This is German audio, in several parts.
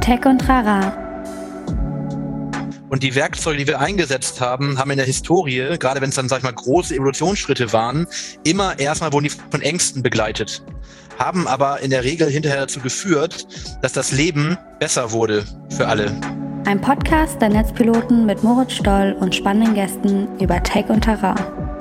Tech und Trara. Und die Werkzeuge, die wir eingesetzt haben, haben in der Historie, gerade wenn es dann, sag ich mal, große Evolutionsschritte waren, immer erstmal wurden die von Ängsten begleitet. Haben aber in der Regel hinterher dazu geführt, dass das Leben besser wurde für alle. Ein Podcast der Netzpiloten mit Moritz Stoll und spannenden Gästen über Tech und Trara.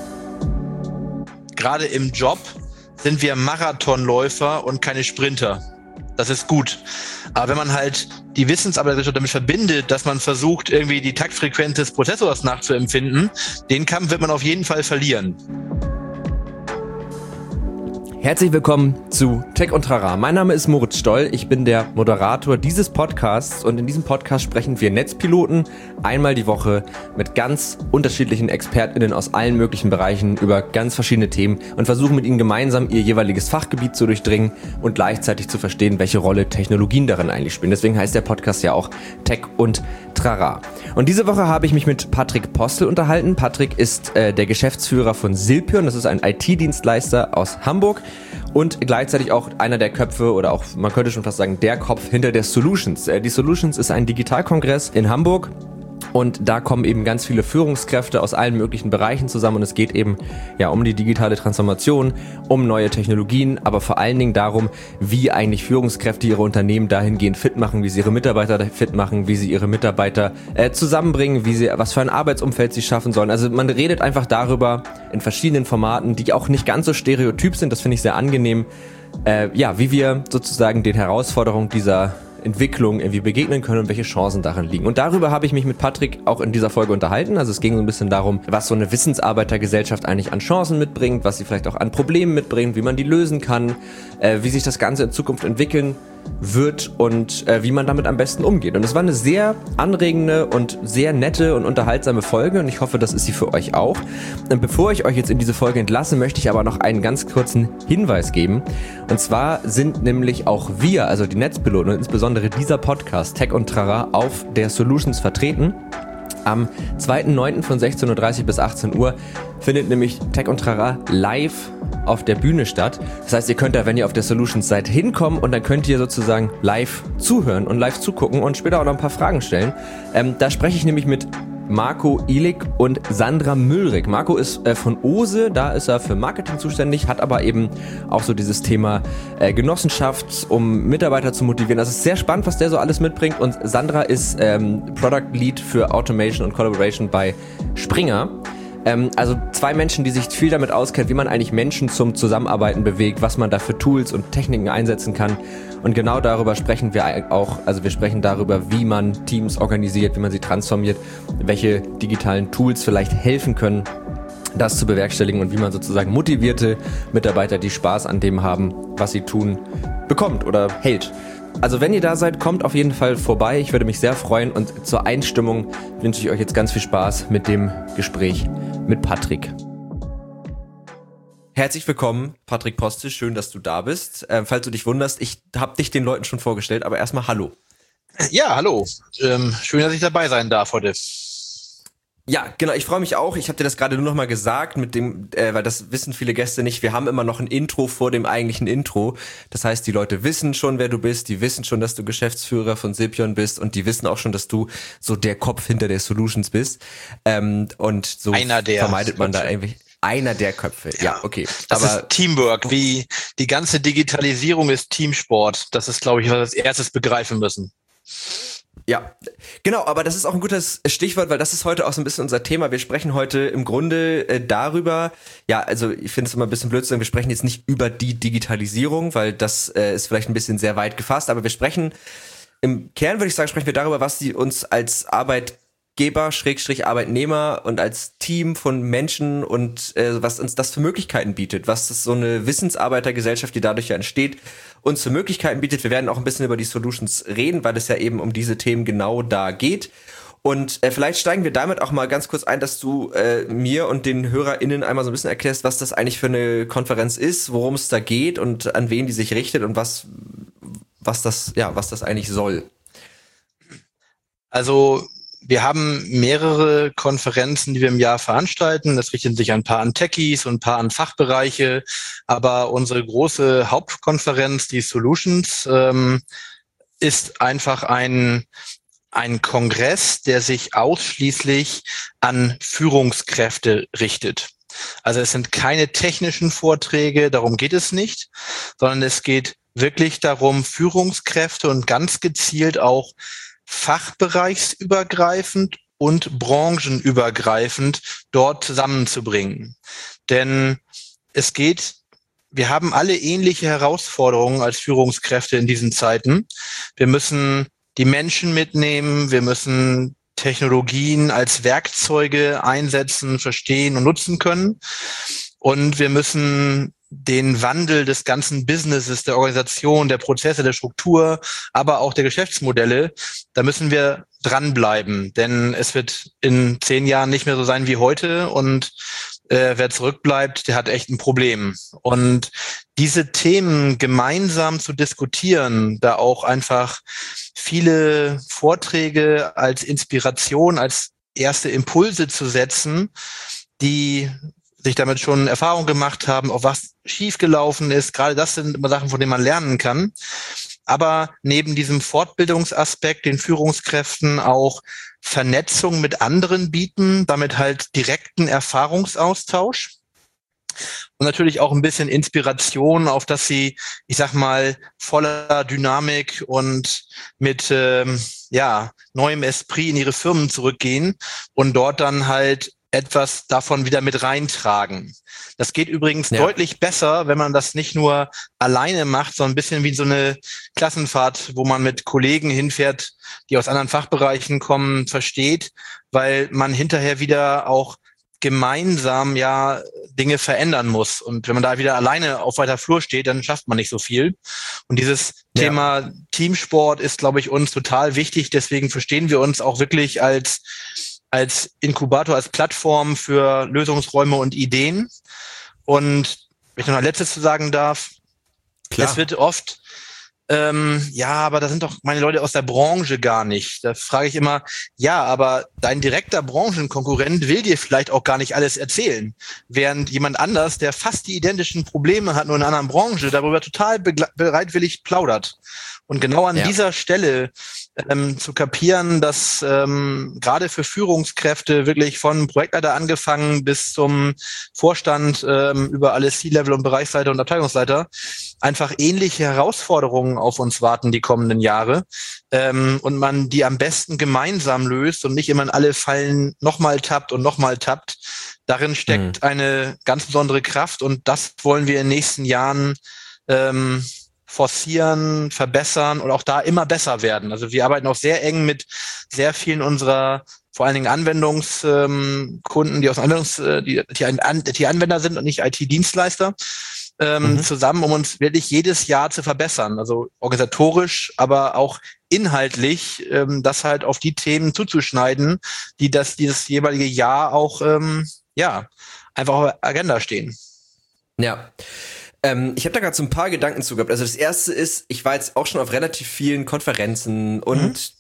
Gerade im Job sind wir Marathonläufer und keine Sprinter. Das ist gut. Aber wenn man halt die Wissensarbeit damit verbindet, dass man versucht, irgendwie die Taktfrequenz des Prozessors nachzuempfinden, den Kampf wird man auf jeden Fall verlieren. Herzlich willkommen zu Tech und Trara. Mein Name ist Moritz Stoll, ich bin der Moderator dieses Podcasts und in diesem Podcast sprechen wir Netzpiloten einmal die Woche mit ganz unterschiedlichen ExpertInnen aus allen möglichen Bereichen über ganz verschiedene Themen und versuchen mit ihnen gemeinsam ihr jeweiliges Fachgebiet zu durchdringen und gleichzeitig zu verstehen, welche Rolle Technologien darin eigentlich spielen. Deswegen heißt der Podcast ja auch Tech und Trara. Und diese Woche habe ich mich mit Patrick Postel unterhalten. Patrick ist der Geschäftsführer von Silpion, das ist ein IT-Dienstleister aus Hamburg. Und gleichzeitig auch einer der Köpfe oder auch, man könnte schon fast sagen, der Kopf hinter der Solutions. Die Solutions ist ein Digitalkongress in Hamburg und da kommen eben ganz viele Führungskräfte aus allen möglichen Bereichen zusammen und es geht eben ja um die digitale Transformation, um neue Technologien, aber vor allen Dingen darum, wie eigentlich Führungskräfte ihre Unternehmen dahingehend fit machen, wie sie ihre Mitarbeiter fit machen, wie sie ihre Mitarbeiter zusammenbringen, was für ein Arbeitsumfeld sie schaffen sollen. Also man redet einfach darüber in verschiedenen Formaten, die auch nicht ganz so stereotyp sind, das finde ich sehr angenehm, wie wir sozusagen den Herausforderungen dieser Entwicklung irgendwie begegnen können und welche Chancen darin liegen. Und darüber habe ich mich mit Patrick auch in dieser Folge unterhalten. Also es ging so ein bisschen darum, was so eine Wissensarbeitergesellschaft eigentlich an Chancen mitbringt, was sie vielleicht auch an Problemen mitbringt, wie man die lösen kann, wie sich das Ganze in Zukunft entwickeln wird und wie man damit am besten umgeht. Und es war eine sehr anregende und sehr nette und unterhaltsame Folge und ich hoffe, das ist sie für euch auch. Und bevor ich euch jetzt in diese Folge entlasse, möchte ich aber noch einen ganz kurzen Hinweis geben. Und zwar sind nämlich auch wir, also die Netzpiloten und insbesondere dieser Podcast Tech und Trara auf der Solutions vertreten. Am 2.9. von 16.30 Uhr bis 18 Uhr findet nämlich Tech und Trara live auf der Bühne statt. Das heißt, ihr könnt da, wenn ihr auf der Solutions seid, hinkommen und dann könnt ihr sozusagen live zuhören und live zugucken und später auch noch ein paar Fragen stellen. Da spreche ich nämlich mit Marco Ihlig und Sandra Müllrich. Marco ist von OSE, da ist er für Marketing zuständig, hat aber eben auch so dieses Thema Genossenschaft, um Mitarbeiter zu motivieren. Das ist sehr spannend, was der so alles mitbringt. Und Sandra ist Product Lead für Automation und Collaboration bei Springer. Also zwei Menschen, die sich viel damit auskennen, wie man eigentlich Menschen zum Zusammenarbeiten bewegt, was man da für Tools und Techniken einsetzen kann. Und genau darüber sprechen wir auch, also wir sprechen darüber, wie man Teams organisiert, wie man sie transformiert, welche digitalen Tools vielleicht helfen können, das zu bewerkstelligen und wie man sozusagen motivierte Mitarbeiter, die Spaß an dem haben, was sie tun, bekommt oder hält. Also wenn ihr da seid, kommt auf jeden Fall vorbei. Ich würde mich sehr freuen und zur Einstimmung wünsche ich euch jetzt ganz viel Spaß mit dem Gespräch mit Patrick. Herzlich willkommen, Patrick Postel, schön, dass du da bist. Falls du dich wunderst, ich habe dich den Leuten schon vorgestellt, aber erstmal hallo. Ja, hallo. Schön, dass ich dabei sein darf heute. Ja, genau, ich freue mich auch. Ich habe dir das gerade nur noch mal gesagt, mit dem, weil das wissen viele Gäste nicht. Wir haben immer noch ein Intro vor dem eigentlichen Intro. Das heißt, die Leute wissen schon, wer du bist. Die wissen schon, dass du Geschäftsführer von Silpion bist und die wissen auch schon, dass du so der Kopf hinter der Solutions bist. Und so vermeidet man da irgendwie einer der Köpfe. Ja, okay. Das ist Teamwork. Wie die ganze Digitalisierung ist Teamsport. Das ist, glaube ich, was wir als erstes begreifen müssen. Ja, genau, aber das ist auch ein gutes Stichwort, weil das ist heute auch so ein bisschen unser Thema. Wir sprechen heute im Grunde darüber, ja, also ich finde es immer ein bisschen blöd zu sagen, wir sprechen jetzt nicht über die Digitalisierung, weil das ist vielleicht ein bisschen sehr weit gefasst, aber wir sprechen, im Kern würde ich sagen, sprechen wir darüber, was sie uns als Arbeitgeber, Arbeitnehmer und als Team von Menschen und was uns das für Möglichkeiten bietet, was das so eine Wissensarbeitergesellschaft, die dadurch ja entsteht, uns für Möglichkeiten bietet. Wir werden auch ein bisschen über die Solutions reden, weil es ja eben um diese Themen genau da geht. Und vielleicht steigen wir damit auch mal ganz kurz ein, dass du mir und den HörerInnen einmal so ein bisschen erklärst, was das eigentlich für eine Konferenz ist, worum es da geht und an wen die sich richtet und was das eigentlich soll. Also wir haben mehrere Konferenzen, die wir im Jahr veranstalten. Das richten sich ein paar an Techies und ein paar an Fachbereiche. Aber unsere große Hauptkonferenz, die Solutions, ist einfach ein Kongress, der sich ausschließlich an Führungskräfte richtet. Also es sind keine technischen Vorträge, darum geht es nicht, sondern es geht wirklich darum, Führungskräfte und ganz gezielt auch fachbereichsübergreifend und branchenübergreifend dort zusammenzubringen. Denn wir haben alle ähnliche Herausforderungen als Führungskräfte in diesen Zeiten. Wir müssen die Menschen mitnehmen, wir müssen Technologien als Werkzeuge einsetzen, verstehen und nutzen können. Und wir müssen den Wandel des ganzen Businesses, der Organisation, der Prozesse, der Struktur, aber auch der Geschäftsmodelle, da müssen wir dranbleiben. Denn es wird in 10 Jahren nicht mehr so sein wie heute. Und wer zurückbleibt, der hat echt ein Problem. Und diese Themen gemeinsam zu diskutieren, da auch einfach viele Vorträge als Inspiration, als erste Impulse zu setzen, die sich damit schon Erfahrung gemacht haben, auf was schiefgelaufen ist. Gerade das sind immer Sachen, von denen man lernen kann. Aber neben diesem Fortbildungsaspekt, den Führungskräften auch Vernetzung mit anderen bieten, damit halt direkten Erfahrungsaustausch und natürlich auch ein bisschen Inspiration, auf dass sie, ich sag mal, voller Dynamik und mit neuem Esprit in ihre Firmen zurückgehen und dort dann halt etwas davon wieder mit reintragen. Das geht übrigens deutlich besser, wenn man das nicht nur alleine macht, sondern ein bisschen wie so eine Klassenfahrt, wo man mit Kollegen hinfährt, die aus anderen Fachbereichen kommen, versteht, weil man hinterher wieder auch gemeinsam Dinge verändern muss. Und wenn man da wieder alleine auf weiter Flur steht, dann schafft man nicht so viel. Und dieses Thema Teamsport ist, glaube ich, uns total wichtig. Deswegen verstehen wir uns auch wirklich als Inkubator, als Plattform für Lösungsräume und Ideen. Und wenn ich noch ein letztes zu sagen darf, es wird oft, aber da sind doch meine Leute aus der Branche gar nicht. Da frage ich immer, aber dein direkter Branchenkonkurrent will dir vielleicht auch gar nicht alles erzählen. Während jemand anders, der fast die identischen Probleme hat, nur in einer anderen Branche, darüber total bereitwillig plaudert. Und genau an dieser Stelle zu kapieren, dass gerade für Führungskräfte wirklich von Projektleiter angefangen bis zum Vorstand über alle C-Level und Bereichsleiter und Abteilungsleiter einfach ähnliche Herausforderungen auf uns warten die kommenden Jahre und man die am besten gemeinsam löst und nicht immer in alle Fallen nochmal tappt. Darin steckt eine ganz besondere Kraft und das wollen wir in den nächsten Jahren forcieren, verbessern und auch da immer besser werden. Also wir arbeiten auch sehr eng mit sehr vielen unserer vor allen Dingen Anwendungskunden, die aus die Anwender sind und nicht IT-Dienstleister, zusammen, um uns wirklich jedes Jahr zu verbessern. Also organisatorisch, aber auch inhaltlich, das halt auf die Themen zuzuschneiden, die dieses jeweilige Jahr auch einfach auf der Agenda stehen. Ja. Ich habe da gerade so ein paar Gedanken zu gehabt. Also das erste ist, ich war jetzt auch schon auf relativ vielen Konferenzen und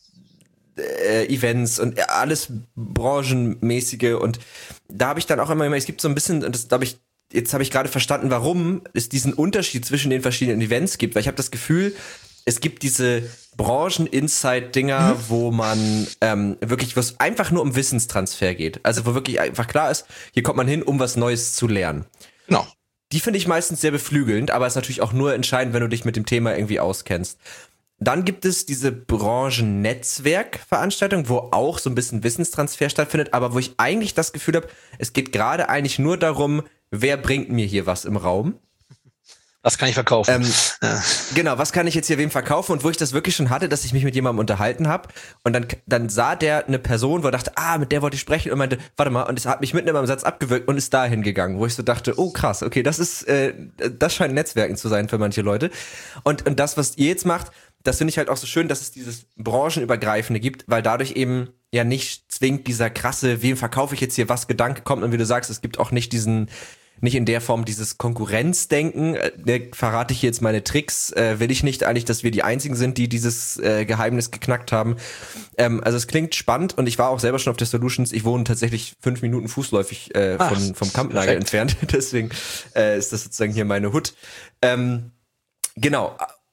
Events und alles branchenmäßige und da habe ich dann auch immer, es gibt so ein bisschen, und das glaube ich, jetzt habe ich gerade verstanden, warum es diesen Unterschied zwischen den verschiedenen Events gibt, weil ich habe das Gefühl, es gibt diese Branchen-Inside-Dinger, wo man wirklich, wo es einfach nur um Wissenstransfer geht. Also wo wirklich einfach klar ist, hier kommt man hin, um was Neues zu lernen. Genau. Die finde ich meistens sehr beflügelnd, aber ist natürlich auch nur entscheidend, wenn du dich mit dem Thema irgendwie auskennst. Dann gibt es diese Branchen-Netzwerk-Veranstaltung, wo auch so ein bisschen Wissenstransfer stattfindet, aber wo ich eigentlich das Gefühl habe, es geht gerade eigentlich nur darum, wer bringt mir hier was im Raum? Was kann ich verkaufen? Genau, was kann ich jetzt hier wem verkaufen? Und wo ich das wirklich schon hatte, dass ich mich mit jemandem unterhalten habe und dann sah der eine Person, wo er dachte, mit der wollte ich sprechen und meinte, warte mal, und es hat mich mitten in meinem Satz abgewürgt und ist dahin gegangen, wo ich so dachte, oh krass, okay, das scheint Netzwerken zu sein für manche Leute. Und das, was ihr jetzt macht, das finde ich halt auch so schön, dass es dieses Branchenübergreifende gibt, weil dadurch eben ja nicht zwingend dieser krasse, wem verkaufe ich jetzt hier was Gedanke kommt und wie du sagst, es gibt auch nicht in der Form dieses Konkurrenzdenken, verrate ich jetzt meine Tricks, will ich nicht eigentlich, dass wir die Einzigen sind, die dieses Geheimnis geknackt haben. Also es klingt spannend und ich war auch selber schon auf der Solutions, ich wohne tatsächlich 5 Minuten fußläufig vom Kampnagel entfernt, deswegen ist das sozusagen hier meine Hut. Genau,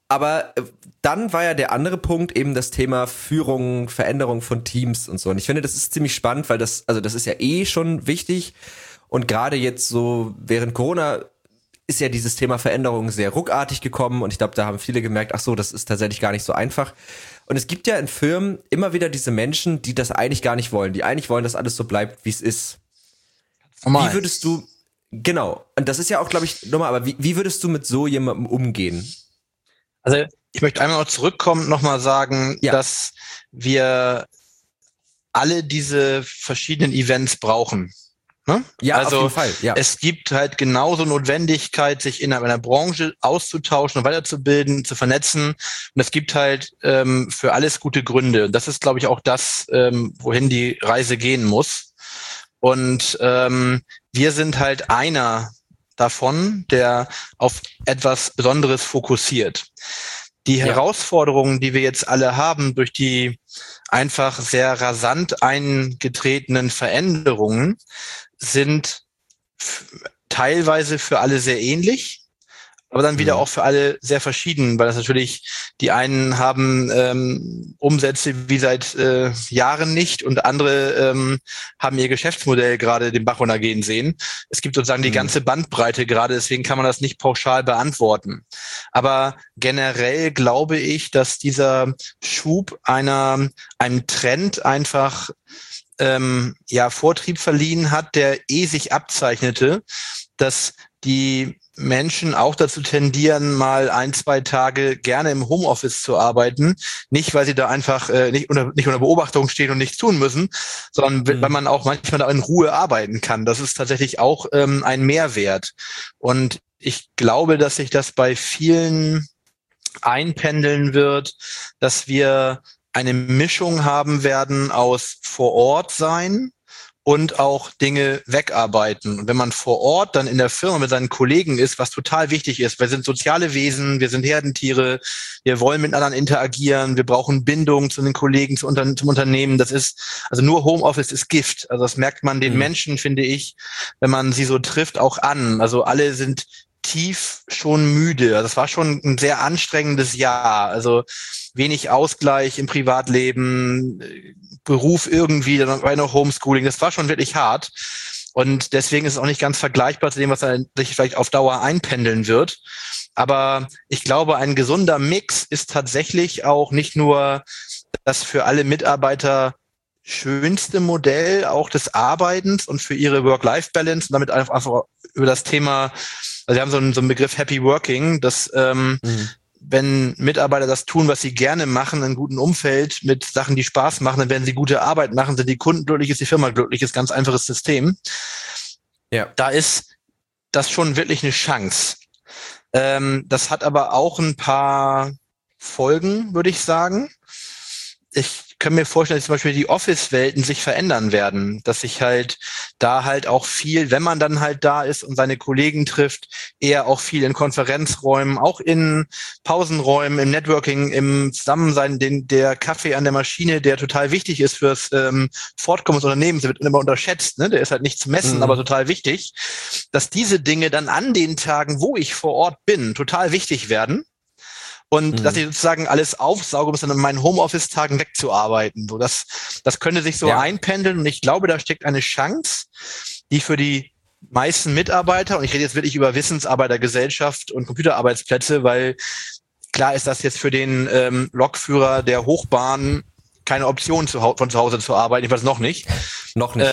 Aber dann war ja der andere Punkt eben das Thema Führung, Veränderung von Teams und so. Und ich finde, das ist ziemlich spannend, weil das ist ja schon wichtig. Und gerade jetzt so während Corona ist ja dieses Thema Veränderung sehr ruckartig gekommen. Und ich glaube, da haben viele gemerkt, ach so, das ist tatsächlich gar nicht so einfach. Und es gibt ja in Firmen immer wieder diese Menschen, die das eigentlich gar nicht wollen. Die eigentlich wollen, dass alles so bleibt, wie es ist. Normal. Wie würdest du, genau, und das ist ja auch, glaube ich, nochmal, aber wie würdest du mit so jemandem umgehen? Also ich möchte einmal noch zurückkommen, nochmal sagen, Ja. dass wir alle diese verschiedenen Events brauchen. Ne? Ja, also auf jeden Fall. Ja. Es gibt halt genauso Notwendigkeit, sich innerhalb einer Branche auszutauschen und weiterzubilden, zu vernetzen. Und es gibt halt für alles gute Gründe. Und das ist, glaube ich, auch das, wohin die Reise gehen muss. Und wir sind halt einer davon, der auf etwas Besonderes fokussiert. Die Herausforderungen, die wir jetzt alle haben, durch die einfach sehr rasant eingetretenen Veränderungen, sind teilweise für alle sehr ähnlich, aber dann wieder auch für alle sehr verschieden, weil das natürlich, die einen haben Umsätze wie seit Jahren nicht und andere haben ihr Geschäftsmodell gerade den Bach runtergehen sehen. Es gibt sozusagen die ganze Bandbreite gerade, deswegen kann man das nicht pauschal beantworten. Aber generell glaube ich, dass dieser Schub einem Trend einfach Vortrieb verliehen hat, der sich abzeichnete, dass die Menschen auch dazu tendieren, mal 1-2 Tage gerne im Homeoffice zu arbeiten. Nicht, weil sie da einfach nicht unter Beobachtung stehen und nichts tun müssen, sondern weil man auch manchmal da in Ruhe arbeiten kann. Das ist tatsächlich auch ein Mehrwert. Und ich glaube, dass sich das bei vielen einpendeln wird, dass wir eine Mischung haben werden aus vor Ort sein und auch Dinge wegarbeiten. Und wenn man vor Ort dann in der Firma mit seinen Kollegen ist, was total wichtig ist, wir sind soziale Wesen, wir sind Herdentiere, wir wollen mit anderen interagieren, wir brauchen Bindung zu den Kollegen, zum Unternehmen. Das ist, also nur Homeoffice ist Gift. Also das merkt man den Menschen, finde ich, wenn man sie so trifft, auch an. Also alle sind tief schon müde. Also es war schon ein sehr anstrengendes Jahr. Also wenig Ausgleich im Privatleben, Beruf irgendwie, dann war noch Homeschooling. Das war schon wirklich hart. Und deswegen ist es auch nicht ganz vergleichbar zu dem, was sich vielleicht auf Dauer einpendeln wird. Aber ich glaube, ein gesunder Mix ist tatsächlich auch nicht nur das für alle Mitarbeiter schönste Modell auch des Arbeitens und für ihre Work-Life-Balance und damit einfach über das Thema, also wir haben so einen Begriff Happy Working, dass wenn Mitarbeiter das tun, was sie gerne machen, in einem guten Umfeld mit Sachen, die Spaß machen, dann werden sie gute Arbeit machen, sind die Kunden glücklich, ist die Firma glücklich, ist ganz einfaches System. Ja. Da ist das schon wirklich eine Chance. Das hat aber auch ein paar Folgen, würde ich sagen. Ich kann mir vorstellen, dass zum Beispiel die Office-Welten sich verändern werden, dass sich halt da halt auch viel, wenn man dann halt da ist und seine Kollegen trifft, eher auch viel in Konferenzräumen, auch in Pausenräumen, im Networking, im Zusammensein, der Kaffee an der Maschine, der total wichtig ist fürs Fortkommen des Unternehmens, der wird immer unterschätzt, ne? Der ist halt nicht zu messen, aber total wichtig, dass diese Dinge dann an den Tagen, wo ich vor Ort bin, total wichtig werden. Und dass ich sozusagen alles aufsauge, um es dann in meinen Homeoffice-Tagen wegzuarbeiten. So, das könnte sich so einpendeln. Und ich glaube, da steckt eine Chance, die für die meisten Mitarbeiter, und ich rede jetzt wirklich über Wissensarbeitergesellschaft und Computerarbeitsplätze, weil klar ist das jetzt für den Lokführer der Hochbahn keine Option, von zu Hause zu arbeiten. Ich weiß noch nicht. Noch nicht.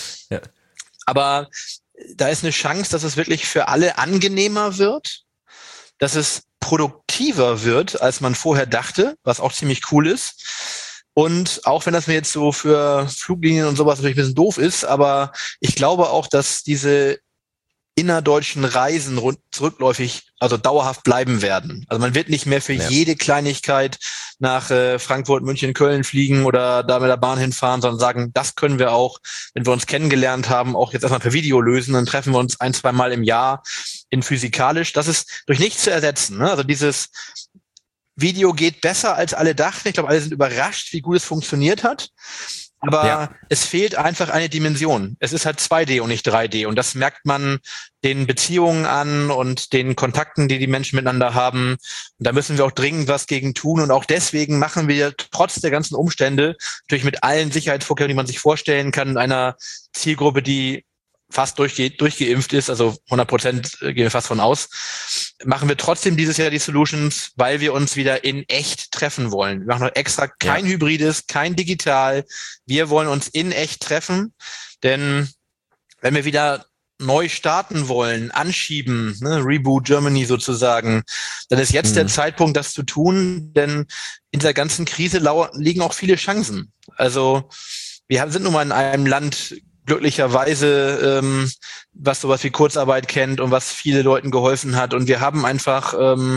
Aber da ist eine Chance, dass es wirklich für alle angenehmer wird, dass es produktiver wird, als man vorher dachte, was auch ziemlich cool ist. Und auch wenn das mir jetzt so für Fluglinien und sowas natürlich ein bisschen doof ist, aber ich glaube auch, dass diese innerdeutschen Reisen zurückläufig, also dauerhaft bleiben werden. Also man wird nicht mehr für jede Kleinigkeit nach Frankfurt, München, Köln fliegen oder da mit der Bahn hinfahren, sondern sagen, das können wir auch, wenn wir uns kennengelernt haben, auch jetzt erstmal per Video lösen. Dann treffen wir uns 1-2 Mal im Jahr in physikalisch. Das ist durch nichts zu ersetzen. Ne? Also dieses Video geht besser, als alle dachten. Ich glaube, alle sind überrascht, wie gut es funktioniert hat. Aber es fehlt einfach eine Dimension. Es ist halt 2D und nicht 3D. Und das merkt man den Beziehungen an und den Kontakten, die die Menschen miteinander haben. Und da müssen wir auch dringend was gegen tun. Und auch deswegen machen wir trotz der ganzen Umstände, natürlich mit allen Sicherheitsvorkehrungen, die man sich vorstellen kann, in einer Zielgruppe, die fast durchgeimpft ist, also 100% gehen wir fast von aus, machen wir trotzdem dieses Jahr die Solutions, weil wir uns wieder in echt treffen wollen. Wir machen noch extra kein Hybrides, kein Digital. Wir wollen uns in echt treffen, denn wenn wir wieder neu starten wollen, anschieben, Reboot Germany sozusagen, dann ist jetzt der Zeitpunkt, das zu tun, denn in dieser ganzen Krise liegen auch viele Chancen. Also wir sind nun mal in einem Land, glücklicherweise, was sowas wie Kurzarbeit kennt und was viele Leuten geholfen hat. Und wir haben einfach,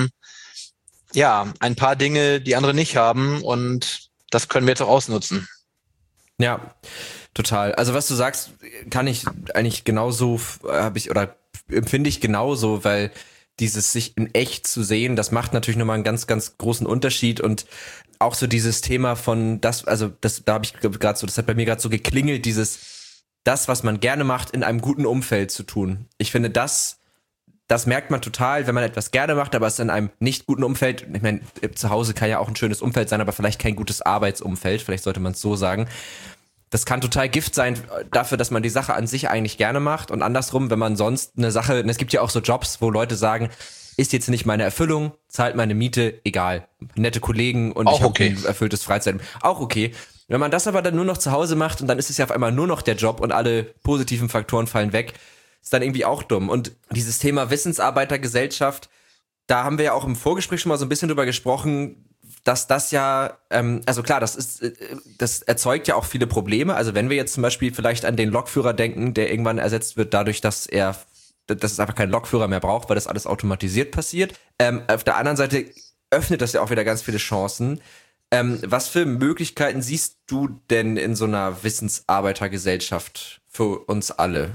ein paar Dinge, die andere nicht haben. Und das können wir jetzt auch ausnutzen. Ja, total. Also was du sagst, kann ich eigentlich genauso, empfinde ich genauso, weil dieses sich in echt zu sehen, das macht natürlich nochmal einen ganz, ganz großen Unterschied. Und auch so dieses Thema von das hat bei mir gerade so geklingelt, das, was man gerne macht, in einem guten Umfeld zu tun. Ich finde, das merkt man total, wenn man etwas gerne macht, aber es in einem nicht guten Umfeld, ich meine, zu Hause kann ja auch ein schönes Umfeld sein, aber vielleicht kein gutes Arbeitsumfeld, vielleicht sollte man es so sagen. Das kann total Gift sein dafür, dass man die Sache an sich eigentlich gerne macht und andersrum, wenn man sonst eine Sache, und es gibt ja auch so Jobs, wo Leute sagen, ist jetzt nicht meine Erfüllung, zahlt meine Miete, egal. Nette Kollegen und ich habe ein erfülltes Freizeit. Auch okay. Wenn man das aber dann nur noch zu Hause macht und dann ist es ja auf einmal nur noch der Job und alle positiven Faktoren fallen weg, ist dann irgendwie auch dumm. Und dieses Thema Wissensarbeitergesellschaft, da haben wir ja auch im Vorgespräch schon mal so ein bisschen drüber gesprochen, dass das ja, das erzeugt ja auch viele Probleme. Also wenn wir jetzt zum Beispiel vielleicht an den Lokführer denken, der irgendwann ersetzt wird dadurch, dass es einfach keinen Lokführer mehr braucht, weil das alles automatisiert passiert. Auf der anderen Seite öffnet das ja auch wieder ganz viele Chancen. Was für Möglichkeiten siehst du denn in so einer Wissensarbeitergesellschaft für uns alle?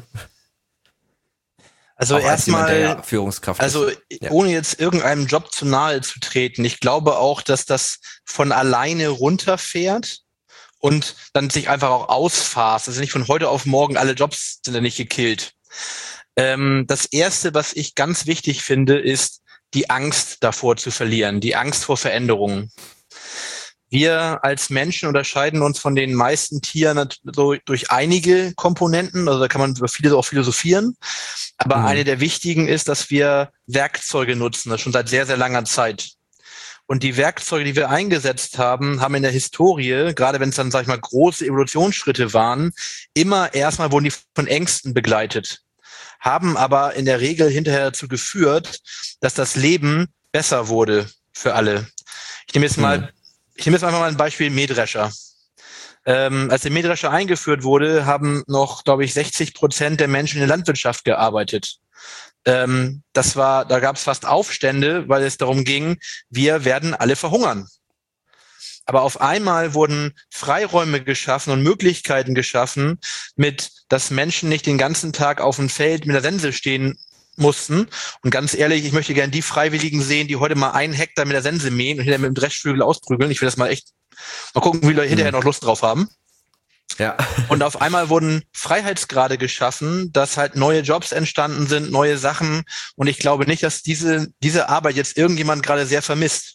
Also erstmal, Führungskraft ohne jetzt irgendeinem Job zu nahe zu treten, ich glaube auch, dass das von alleine runterfährt und dann sich einfach auch ausfasst. Also nicht von heute auf morgen, alle Jobs sind ja nicht gekillt. Das Erste, was ich ganz wichtig finde, ist die Angst davor zu verlieren, die Angst vor Veränderungen. Wir als Menschen unterscheiden uns von den meisten Tieren so durch einige Komponenten, also da kann man über viele auch philosophieren, aber eine der wichtigen ist, dass wir Werkzeuge nutzen, das schon seit sehr, sehr langer Zeit. Und die Werkzeuge, die wir eingesetzt haben, haben in der Historie, gerade wenn es dann, sag ich mal, große Evolutionsschritte waren, immer erstmal wurden die von Ängsten begleitet, haben aber in der Regel hinterher dazu geführt, dass das Leben besser wurde für alle. Ich nehme jetzt einfach mal ein Beispiel Mähdrescher. Als der Mähdrescher eingeführt wurde, haben noch, glaube ich, 60% der Menschen in der Landwirtschaft gearbeitet. Da gab es fast Aufstände, weil es darum ging, wir werden alle verhungern. Aber auf einmal wurden Freiräume geschaffen und Möglichkeiten geschaffen, dass Menschen nicht den ganzen Tag auf dem Feld mit der Sense stehen mussten. Und ganz ehrlich, ich möchte gerne die Freiwilligen sehen, die heute mal 1 Hektar mit der Sense mähen und hinterher mit dem Dreschflügel ausprügeln. Ich will das mal gucken, wie Leute hinterher noch Lust drauf haben. Ja. Und auf einmal wurden Freiheitsgrade geschaffen, dass halt neue Jobs entstanden sind, neue Sachen. Und ich glaube nicht, dass diese Arbeit jetzt irgendjemand gerade sehr vermisst.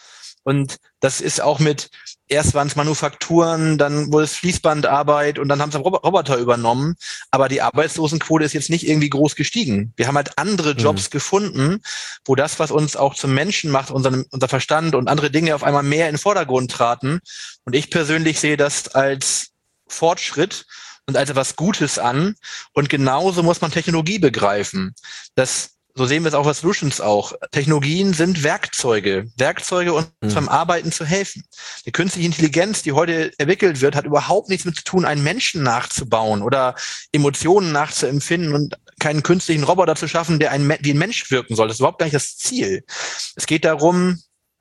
Und das ist auch erst waren es Manufakturen, dann wurde es Fließbandarbeit und dann haben es Roboter übernommen. Aber die Arbeitslosenquote ist jetzt nicht irgendwie groß gestiegen. Wir haben halt andere Jobs gefunden, wo das, was uns auch zum Menschen macht, unser Verstand und andere Dinge auf einmal mehr in den Vordergrund traten. Und ich persönlich sehe das als Fortschritt und als etwas Gutes an. Und genauso muss man Technologie begreifen. So sehen wir es auch bei Solutions auch. Technologien sind Werkzeuge, uns beim Arbeiten zu helfen. Die künstliche Intelligenz, die heute entwickelt wird, hat überhaupt nichts mit zu tun, einen Menschen nachzubauen oder Emotionen nachzuempfinden und keinen künstlichen Roboter zu schaffen, der wie ein Mensch wirken soll. Das ist überhaupt gar nicht das Ziel. Es geht darum,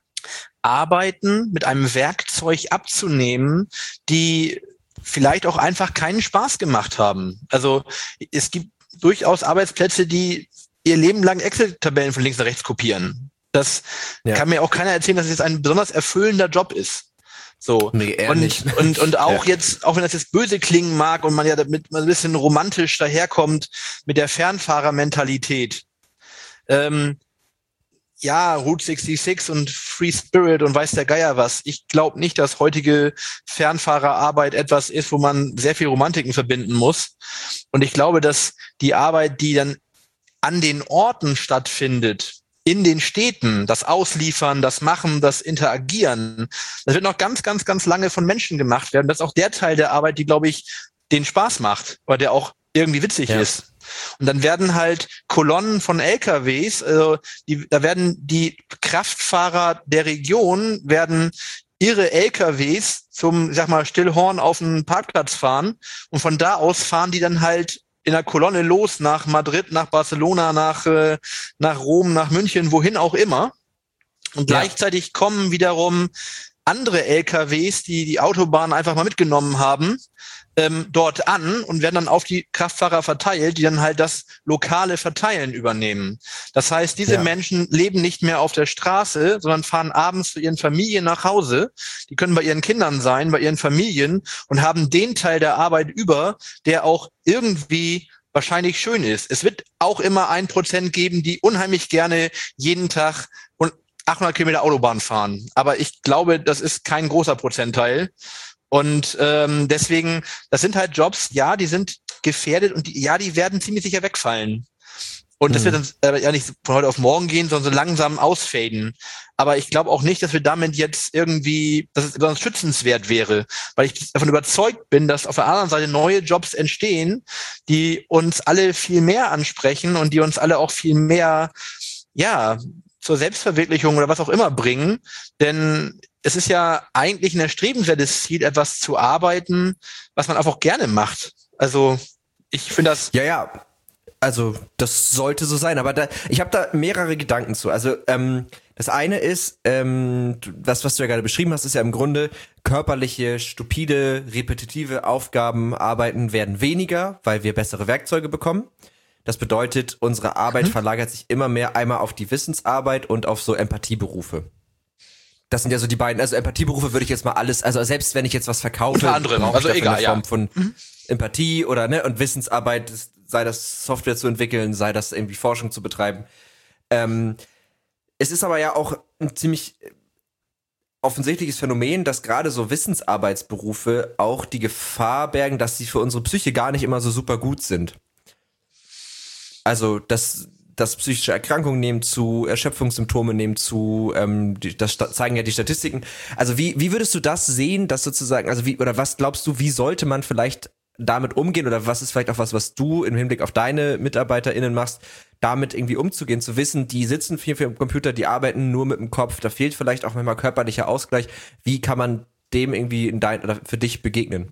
Arbeiten mit einem Werkzeug abzunehmen, die vielleicht auch einfach keinen Spaß gemacht haben. Also es gibt durchaus Arbeitsplätze, die ihr Leben lang Excel-Tabellen von links nach rechts kopieren. Das kann mir auch keiner erzählen, dass es jetzt ein besonders erfüllender Job ist. So. Nee, eher und, nicht. und auch jetzt, auch wenn das jetzt böse klingen mag und man ja damit ein bisschen romantisch daherkommt mit der Fernfahrermentalität. Ja, Route 66 und Free Spirit und weiß der Geier was. Ich glaube nicht, dass heutige Fernfahrerarbeit etwas ist, wo man sehr viel Romantiken verbinden muss. Und ich glaube, dass die Arbeit, die dann an den Orten stattfindet, in den Städten, das Ausliefern, das Machen, das Interagieren, das wird noch ganz, ganz, ganz lange von Menschen gemacht werden. Das ist auch der Teil der Arbeit, die, glaube ich, den Spaß macht, weil der auch irgendwie witzig ist. Und dann werden halt Kolonnen von LKWs, da werden die Kraftfahrer der Region, werden ihre LKWs zum, ich sag mal, Stillhorn auf den Parkplatz fahren und von da aus fahren die dann halt in der Kolonne los nach Madrid, nach Barcelona, nach Rom, nach München, wohin auch immer. Und gleichzeitig kommen wiederum andere LKWs, die Autobahn einfach mal mitgenommen haben, dort an und werden dann auf die Kraftfahrer verteilt, die dann halt das lokale Verteilen übernehmen. Das heißt, diese Menschen leben nicht mehr auf der Straße, sondern fahren abends zu ihren Familien nach Hause. Die können bei ihren Kindern sein, bei ihren Familien und haben den Teil der Arbeit über, der auch irgendwie wahrscheinlich schön ist. Es wird auch immer 1% geben, die unheimlich gerne jeden Tag 800 Kilometer Autobahn fahren. Aber ich glaube, das ist kein großer Prozentteil. Und deswegen, das sind halt Jobs, ja, die sind gefährdet und die werden ziemlich sicher wegfallen. Und das wird dann ja nicht von heute auf morgen gehen, sondern so langsam ausfaden. Aber ich glaube auch nicht, dass wir damit jetzt irgendwie, dass es besonders schützenswert wäre, weil ich davon überzeugt bin, dass auf der anderen Seite neue Jobs entstehen, die uns alle viel mehr ansprechen und die uns alle auch viel mehr, zur Selbstverwirklichung oder was auch immer bringen. Denn es ist ja eigentlich ein erstrebenswertes Ziel, etwas zu arbeiten, was man auch gerne macht. Also ich finde das... Ja, also das sollte so sein, aber ich habe da mehrere Gedanken zu. Also das eine ist, das, was du ja gerade beschrieben hast, ist ja im Grunde körperliche, stupide, repetitive Aufgaben, Arbeiten werden weniger, weil wir bessere Werkzeuge bekommen. Das bedeutet, unsere Arbeit verlagert sich immer mehr einmal auf die Wissensarbeit und auf so Empathieberufe. Das sind ja so die beiden, also Empathieberufe würde ich jetzt mal alles, also selbst wenn ich jetzt was verkaufe, unter anderem, also egal, eine Form von Empathie oder und Wissensarbeit, sei das Software zu entwickeln, sei das irgendwie Forschung zu betreiben. Es ist aber ja auch ein ziemlich offensichtliches Phänomen, dass gerade so Wissensarbeitsberufe auch die Gefahr bergen, dass sie für unsere Psyche gar nicht immer so super gut sind. Also, dass psychische Erkrankungen nehmen zu, Erschöpfungssymptome nehmen zu, das zeigen ja die Statistiken. Also wie würdest du das sehen, dass sozusagen, also oder was glaubst du, wie sollte man vielleicht damit umgehen oder was ist vielleicht auch was du im Hinblick auf deine MitarbeiterInnen machst, damit irgendwie umzugehen, zu wissen, die sitzen viel am Computer, die arbeiten nur mit dem Kopf, da fehlt vielleicht auch manchmal körperlicher Ausgleich. Wie kann man dem irgendwie oder für dich begegnen?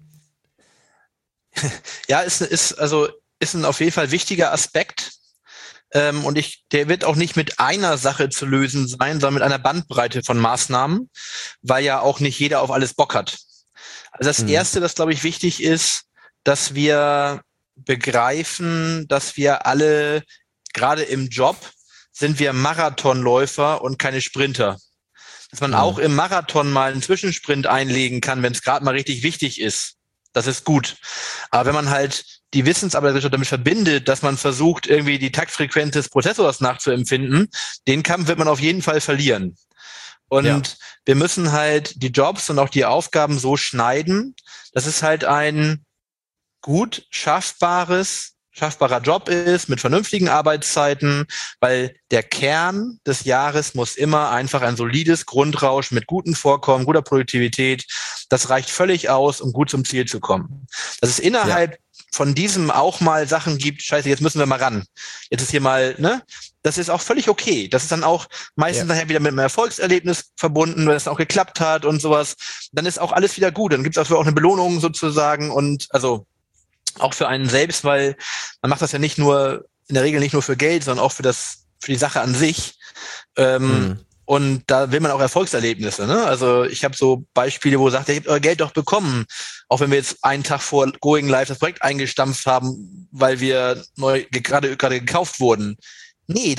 Ja, ist ein auf jeden Fall wichtiger Aspekt. Und der wird auch nicht mit einer Sache zu lösen sein, sondern mit einer Bandbreite von Maßnahmen, weil ja auch nicht jeder auf alles Bock hat. Also das Erste, was, glaube ich, wichtig ist, dass wir begreifen, dass wir alle, gerade im Job, sind wir Marathonläufer und keine Sprinter. Dass man auch im Marathon mal einen Zwischensprint einlegen kann, wenn es gerade mal richtig wichtig ist. Das ist gut. Aber wenn man halt die Wissensarbeit damit verbindet, dass man versucht, irgendwie die Taktfrequenz des Prozessors nachzuempfinden, den Kampf wird man auf jeden Fall verlieren. Und wir müssen halt die Jobs und auch die Aufgaben so schneiden, dass es halt ein gut schaffbarer Job ist mit vernünftigen Arbeitszeiten, weil der Kern des Jahres muss immer einfach ein solides Grundrausch mit gutem Vorkommen, guter Produktivität, das reicht völlig aus, um gut zum Ziel zu kommen. Dass es innerhalb von diesem auch mal Sachen gibt, scheiße, jetzt müssen wir mal ran. Jetzt ist hier mal, das ist auch völlig okay. Das ist dann auch meistens nachher wieder mit einem Erfolgserlebnis verbunden, wenn es auch geklappt hat und sowas. Dann ist auch alles wieder gut. Dann gibt es auch eine Belohnung sozusagen und also auch für einen selbst, weil man macht das ja nicht nur, in der Regel nicht nur für Geld, sondern auch für die Sache an sich. Und da will man auch Erfolgserlebnisse, ne? Also ich habe so Beispiele, wo sagt, ihr habt euer Geld doch bekommen, auch wenn wir jetzt einen Tag vor Going Live das Projekt eingestampft haben, weil wir gerade gekauft wurden. Nee,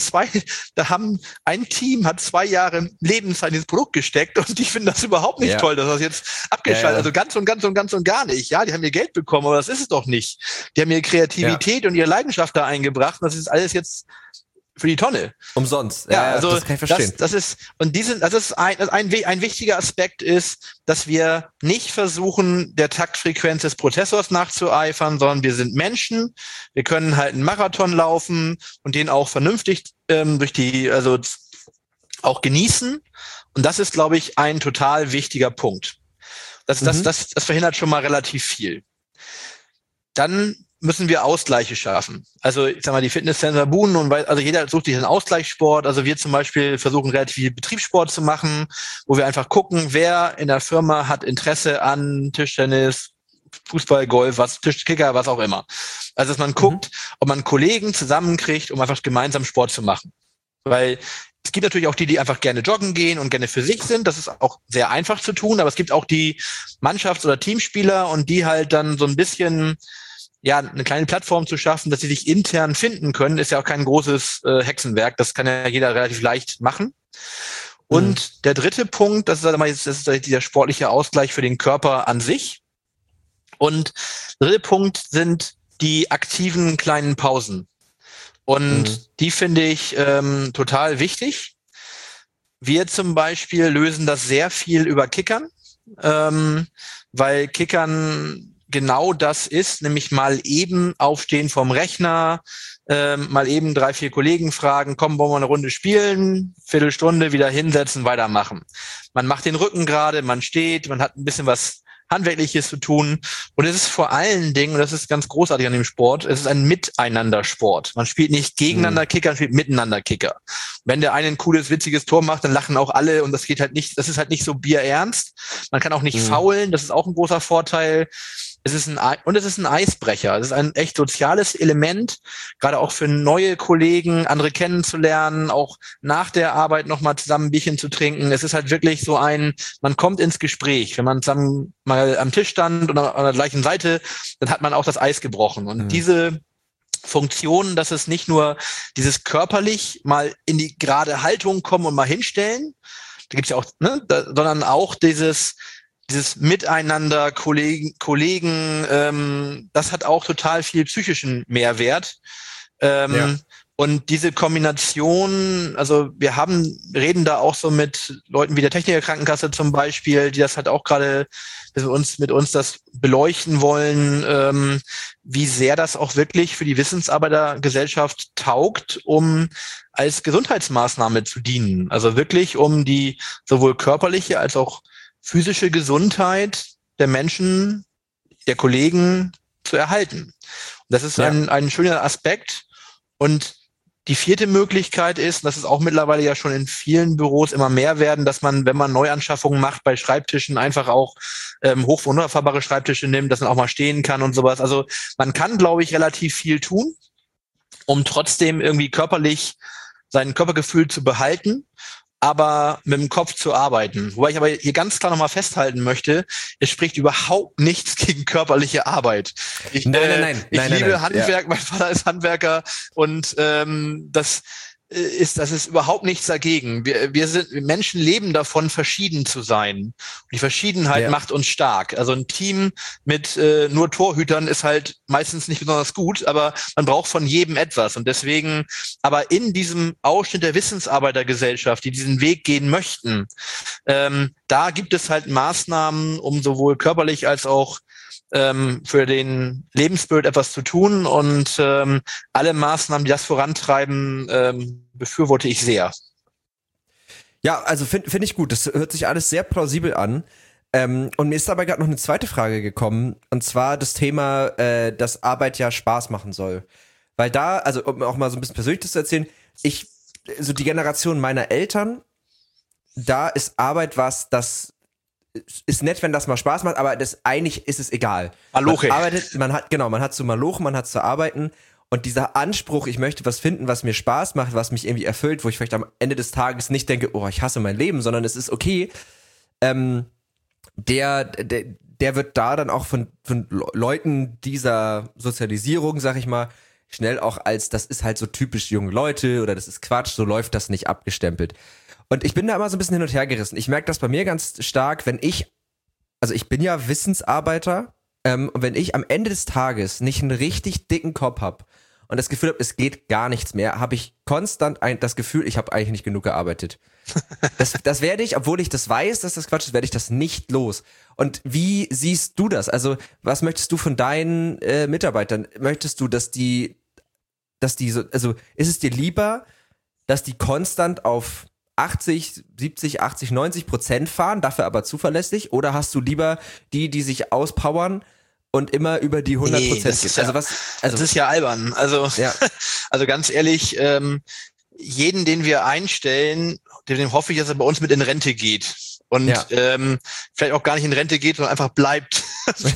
ein Team hat 2 Jahre Lebenszeit in dieses Produkt gesteckt und die finden das überhaupt nicht toll, dass das jetzt abgeschaltet, also ganz und gar nicht. Ja, die haben ihr Geld bekommen, aber das ist es doch nicht. Die haben ihre Kreativität und ihre Leidenschaft da eingebracht und das ist alles jetzt für die Tonne. Umsonst. Also das kann ich verstehen. Das ist ein wichtiger Aspekt ist, dass wir nicht versuchen, der Taktfrequenz des Prozessors nachzueifern, sondern wir sind Menschen. Wir können halt einen Marathon laufen und den auch vernünftig auch genießen. Und das ist, glaube ich, ein total wichtiger Punkt. Das verhindert schon mal relativ viel. Dann müssen wir Ausgleiche schaffen. Also ich sag mal, die Fitnesscenter boomen also jeder sucht sich einen Ausgleichssport. Also wir zum Beispiel versuchen relativ viel Betriebssport zu machen, wo wir einfach gucken, wer in der Firma hat Interesse an Tischtennis, Fußball, Golf, Tischkicker, was auch immer. Also dass man guckt, ob man Kollegen zusammenkriegt, um einfach gemeinsam Sport zu machen. Weil es gibt natürlich auch die einfach gerne joggen gehen und gerne für sich sind. Das ist auch sehr einfach zu tun. Aber es gibt auch die Mannschafts- oder Teamspieler und die halt dann so ein bisschen eine kleine Plattform zu schaffen, dass sie sich intern finden können, ist ja auch kein großes Hexenwerk. Das kann ja jeder relativ leicht machen. Und der dritte Punkt, das ist dieser sportliche Ausgleich für den Körper an sich. Und der dritte Punkt sind die aktiven kleinen Pausen. Und die finde ich total wichtig. Wir zum Beispiel lösen das sehr viel über Kickern, weil Kickern genau das ist, nämlich mal eben aufstehen vom Rechner, mal eben 3, 4 Kollegen fragen, komm, wollen wir eine Runde spielen, Viertelstunde, wieder hinsetzen, weitermachen. Man macht den Rücken gerade, man steht, man hat ein bisschen was Handwerkliches zu tun und es ist vor allen Dingen, und das ist ganz großartig an dem Sport, es ist ein Miteinander-Sport. Man spielt nicht gegeneinander Kicker, man spielt miteinander Kicker. Wenn der eine ein cooles, witziges Tor macht, dann lachen auch alle und das ist halt nicht so bierernst. Man kann auch nicht faulen, das ist auch ein großer Vorteil. Es ist ein Eisbrecher. Es ist ein echt soziales Element, gerade auch für neue Kollegen, andere kennenzulernen, auch nach der Arbeit nochmal zusammen ein Bierchen zu trinken. Es ist halt wirklich so man kommt ins Gespräch. Wenn man zusammen mal am Tisch stand oder an der gleichen Seite, dann hat man auch das Eis gebrochen. Und diese Funktion, dass es nicht nur dieses körperlich mal in die gerade Haltung kommen und mal hinstellen, da gibt's ja auch, sondern auch dieses Miteinander, Kollegen, das hat auch total viel psychischen Mehrwert. Und diese Kombination, also wir reden da auch so mit Leuten wie der Techniker Krankenkasse zum Beispiel, die das halt auch gerade mit uns das beleuchten wollen, wie sehr das auch wirklich für die Wissensarbeitergesellschaft taugt, um als Gesundheitsmaßnahme zu dienen. Also wirklich um die sowohl körperliche als auch physische Gesundheit der Menschen, der Kollegen zu erhalten. Und das ist ein schöner Aspekt. Und die vierte Möglichkeit ist, das ist auch mittlerweile ja schon in vielen Büros immer mehr werden, dass man, wenn man Neuanschaffungen macht bei Schreibtischen, einfach auch hoch- und runterfahrbare Schreibtische nimmt, dass man auch mal stehen kann und sowas. Also man kann, glaube ich, relativ viel tun, um trotzdem irgendwie körperlich sein Körpergefühl zu behalten, aber mit dem Kopf zu arbeiten. Wobei ich aber hier ganz klar nochmal festhalten möchte, es spricht überhaupt nichts gegen körperliche Arbeit. Ich liebe Handwerk, mein Vater ist Handwerker und das ist überhaupt nichts dagegen. Menschen leben davon, verschieden zu sein. Und die Verschiedenheit macht uns stark. Also ein Team mit nur Torhütern ist halt meistens nicht besonders gut, aber man braucht von jedem etwas. Und deswegen, aber in diesem Ausschnitt der Wissensarbeitergesellschaft, die diesen Weg gehen möchten, da gibt es halt Maßnahmen, um sowohl körperlich als auch für den Lebensbild etwas zu tun und alle Maßnahmen, die das vorantreiben, befürworte ich sehr. Ja, also find ich gut. Das hört sich alles sehr plausibel an. Und mir ist dabei gerade noch eine zweite Frage gekommen, und zwar das Thema, dass Arbeit ja Spaß machen soll. Weil da, also um auch mal so ein bisschen Persönliches zu erzählen, so die Generation meiner Eltern, da ist Arbeit was, das ist nett, wenn das mal Spaß macht, aber eigentlich ist es egal. Maloche. Man hat zu malochen, man hat zu arbeiten, und dieser Anspruch, ich möchte was finden, was mir Spaß macht, was mich irgendwie erfüllt, wo ich vielleicht am Ende des Tages nicht denke, oh, ich hasse mein Leben, sondern es ist okay, der wird da dann auch von Leuten dieser Sozialisierung, sag ich mal, schnell auch als, das ist halt so typisch junge Leute oder das ist Quatsch, so läuft das nicht, abgestempelt. Und ich bin da immer so ein bisschen hin und her gerissen. Ich merke das bei mir ganz stark, also ich bin ja Wissensarbeiter, und wenn ich am Ende des Tages nicht einen richtig dicken Kopf habe und das Gefühl habe, es geht gar nichts mehr, habe ich konstant das Gefühl, ich habe eigentlich nicht genug gearbeitet. Das werde ich, obwohl ich das weiß, dass das Quatsch ist, werde ich das nicht los. Und wie siehst du das? Also, was möchtest du von deinen Mitarbeitern? Möchtest du, dass die so, also ist es dir lieber, dass die konstant auf 80, 70, 80, 90% fahren, dafür aber zuverlässig? Oder hast du lieber die sich auspowern und immer über die 100% geht? Das ist ja albern. Also, ja. Also ganz ehrlich, jeden, den wir einstellen, dem hoffe ich, dass er bei uns mit in Rente geht. Und vielleicht auch gar nicht in Rente geht, sondern einfach bleibt.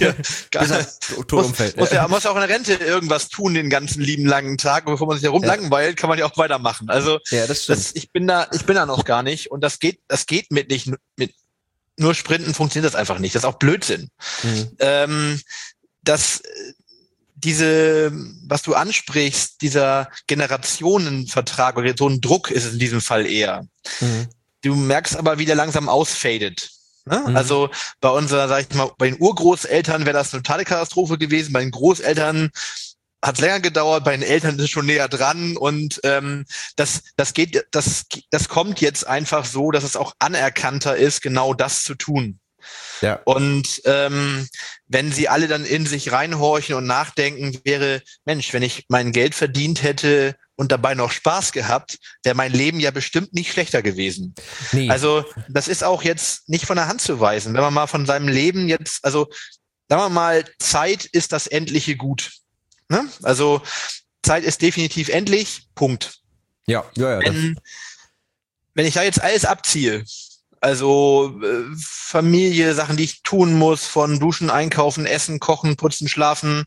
Muss ja auch in der Rente irgendwas tun den ganzen lieben langen Tag. Und bevor man sich herumlangweilt, kann man ja auch weitermachen. Also das stimmt. ich bin da noch gar nicht. Und das geht nicht mit nur Sprinten funktioniert das einfach nicht. Das ist auch Blödsinn. Was du ansprichst, dieser Generationenvertrag oder so ein Druck ist es in diesem Fall eher. Du merkst aber, wie der langsam ausfadet. Ne? Also bei bei den Urgroßeltern wäre das eine totale Katastrophe gewesen. Bei den Großeltern hat es länger gedauert, bei den Eltern ist es schon näher dran und das kommt jetzt einfach so, dass es auch anerkannter ist, genau das zu tun. Ja. Und wenn sie alle dann in sich reinhorchen und nachdenken, Mensch, wenn ich mein Geld verdient hätte und dabei noch Spaß gehabt, wäre mein Leben ja bestimmt nicht schlechter gewesen. Nee. Also das ist auch jetzt nicht von der Hand zu weisen. Wenn man mal von seinem Leben jetzt, also sagen wir mal, Zeit ist das endliche Gut. Ne? Also Zeit ist definitiv endlich, Punkt. Ja. Wenn ich da jetzt alles abziehe, also Familie, Sachen, die ich tun muss, von Duschen, Einkaufen, Essen, Kochen, Putzen, Schlafen,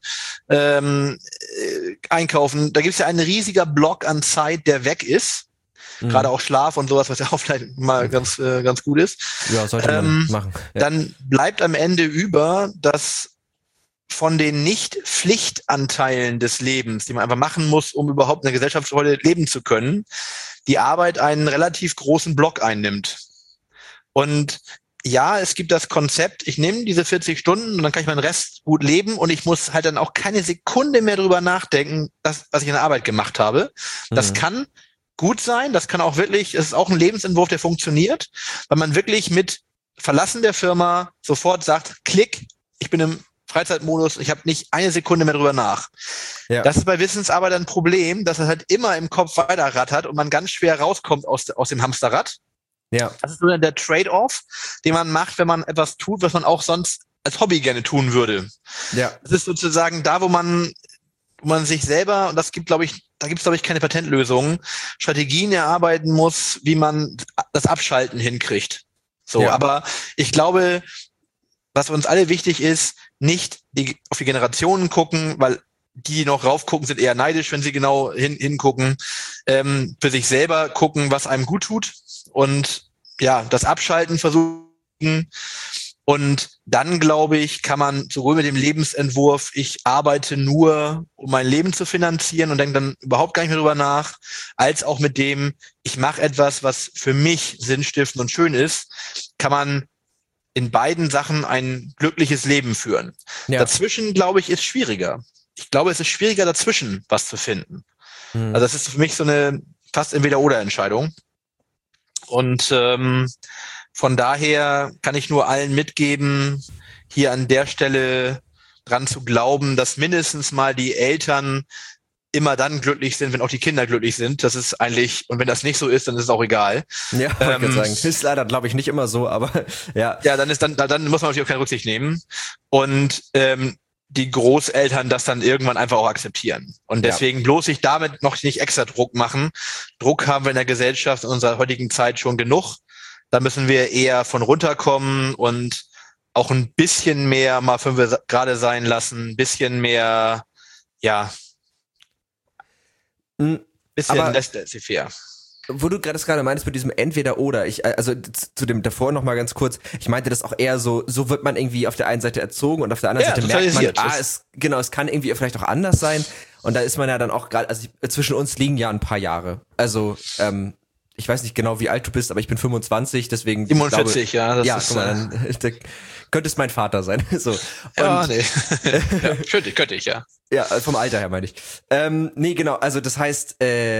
Einkaufen. Da gibt es ja einen riesiger Block an Zeit, der weg ist. Gerade auch Schlaf und sowas, was ja auch vielleicht mal ganz gut ist. Ja, sollte man machen. Ja. Dann bleibt am Ende über, dass von den Nicht-Pflichtanteilen des Lebens, die man einfach machen muss, um überhaupt eine Gesellschaftsrolle leben zu können, die Arbeit einen relativ großen Block einnimmt. Und ja, es gibt das Konzept, ich nehme diese 40 Stunden und dann kann ich meinen Rest gut leben und ich muss halt dann auch keine Sekunde mehr drüber nachdenken, was ich in der Arbeit gemacht habe. Das kann gut sein, das kann auch wirklich, es ist auch ein Lebensentwurf, der funktioniert, weil man wirklich mit Verlassen der Firma sofort sagt, klick, ich bin im Freizeitmodus, ich habe nicht eine Sekunde mehr drüber nach. Ja. Das ist bei Wissensarbeit ein Problem, dass es halt immer im Kopf weiterrattert und man ganz schwer rauskommt aus dem Hamsterrad. Ja. Das ist nur der Trade-off, den man macht, wenn man etwas tut, was man auch sonst als Hobby gerne tun würde. Ja. Das ist sozusagen da, wo man sich selber, und da gibt's glaube ich keine Patentlösung, Strategien erarbeiten muss, wie man das Abschalten hinkriegt. So, aber ich glaube, was uns alle wichtig ist, nicht auf die Generationen gucken, weil die noch raufgucken, sind eher neidisch, wenn sie genau hingucken, für sich selber gucken, was einem gut tut und das Abschalten versuchen. Und dann, glaube ich, kann man sowohl mit dem Lebensentwurf, ich arbeite nur, um mein Leben zu finanzieren und denke dann überhaupt gar nicht mehr drüber nach, als auch mit dem, ich mache etwas, was für mich sinnstiftend und schön ist, kann man in beiden Sachen ein glückliches Leben führen. Ja. Dazwischen, glaube ich, ist schwieriger. Ich glaube, es ist schwieriger, dazwischen was zu finden. Also das ist für mich so eine fast Entweder-oder-Entscheidung. Und von daher kann ich nur allen mitgeben, hier an der Stelle dran zu glauben, dass mindestens mal die Eltern immer dann glücklich sind, wenn auch die Kinder glücklich sind. Das ist eigentlich, und wenn das nicht so ist, dann ist es auch egal. Ja, ich würde sagen, ist leider, glaube ich, nicht immer so, aber ja. Ja, dann muss man natürlich auch keine Rücksicht nehmen. Und die Großeltern das dann irgendwann einfach auch akzeptieren. Und deswegen bloß sich damit noch nicht extra Druck machen. Druck haben wir in der Gesellschaft in unserer heutigen Zeit schon genug. Da müssen wir eher von runterkommen und auch ein bisschen mehr mal 5 Grad sein lassen, ein bisschen mehr, bisschen laissez-faire. Wo du gerade meinst mit diesem Entweder-Oder, also zu dem davor noch mal ganz kurz, ich meinte das auch eher so wird man irgendwie auf der einen Seite erzogen und auf der anderen Seite merkt man, es kann irgendwie vielleicht auch anders sein. Und da ist man ja dann auch gerade, also zwischen uns liegen ja ein paar Jahre. Also, ich weiß nicht genau, wie alt du bist, aber ich bin 25, deswegen 47, glaube, ja. Das ja, ist, guck mal, dann könnte es mein Vater sein. So. Ja, nee. Ja, könnte ich, ja. Ja, vom Alter her meine ich. Nee, genau, also das heißt,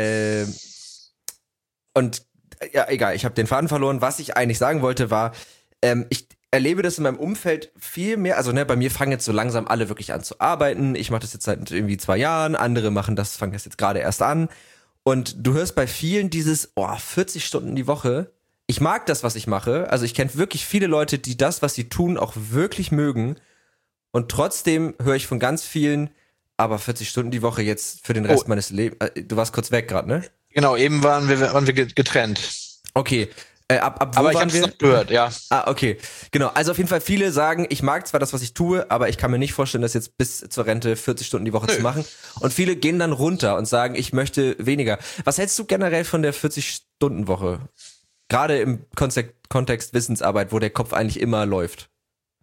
und ja, egal, ich habe den Faden verloren. Was ich eigentlich sagen wollte war, ich erlebe das in meinem Umfeld viel mehr, also bei mir fangen jetzt so langsam alle wirklich an zu arbeiten. Ich mache das jetzt seit irgendwie 2 Jahren, andere fangen das jetzt gerade erst an. Und du hörst bei vielen dieses, 40 Stunden die Woche. Ich mag das, was ich mache. Also ich kenne wirklich viele Leute, die das, was sie tun, auch wirklich mögen. Und trotzdem höre ich von ganz vielen, aber 40 Stunden die Woche jetzt für den Rest meines Lebens. Du warst kurz weg gerade, ne? Genau, eben waren wir getrennt. Okay. Ab wo aber ich waren hab's wir? noch gehört, ja. Okay. Genau. Also auf jeden Fall viele sagen, ich mag zwar das, was ich tue, aber ich kann mir nicht vorstellen, das jetzt bis zur Rente 40 Stunden die Woche zu machen. Und viele gehen dann runter und sagen, ich möchte weniger. Was hältst du generell von der 40-Stunden-Woche? Gerade im Kontext Wissensarbeit, wo der Kopf eigentlich immer läuft.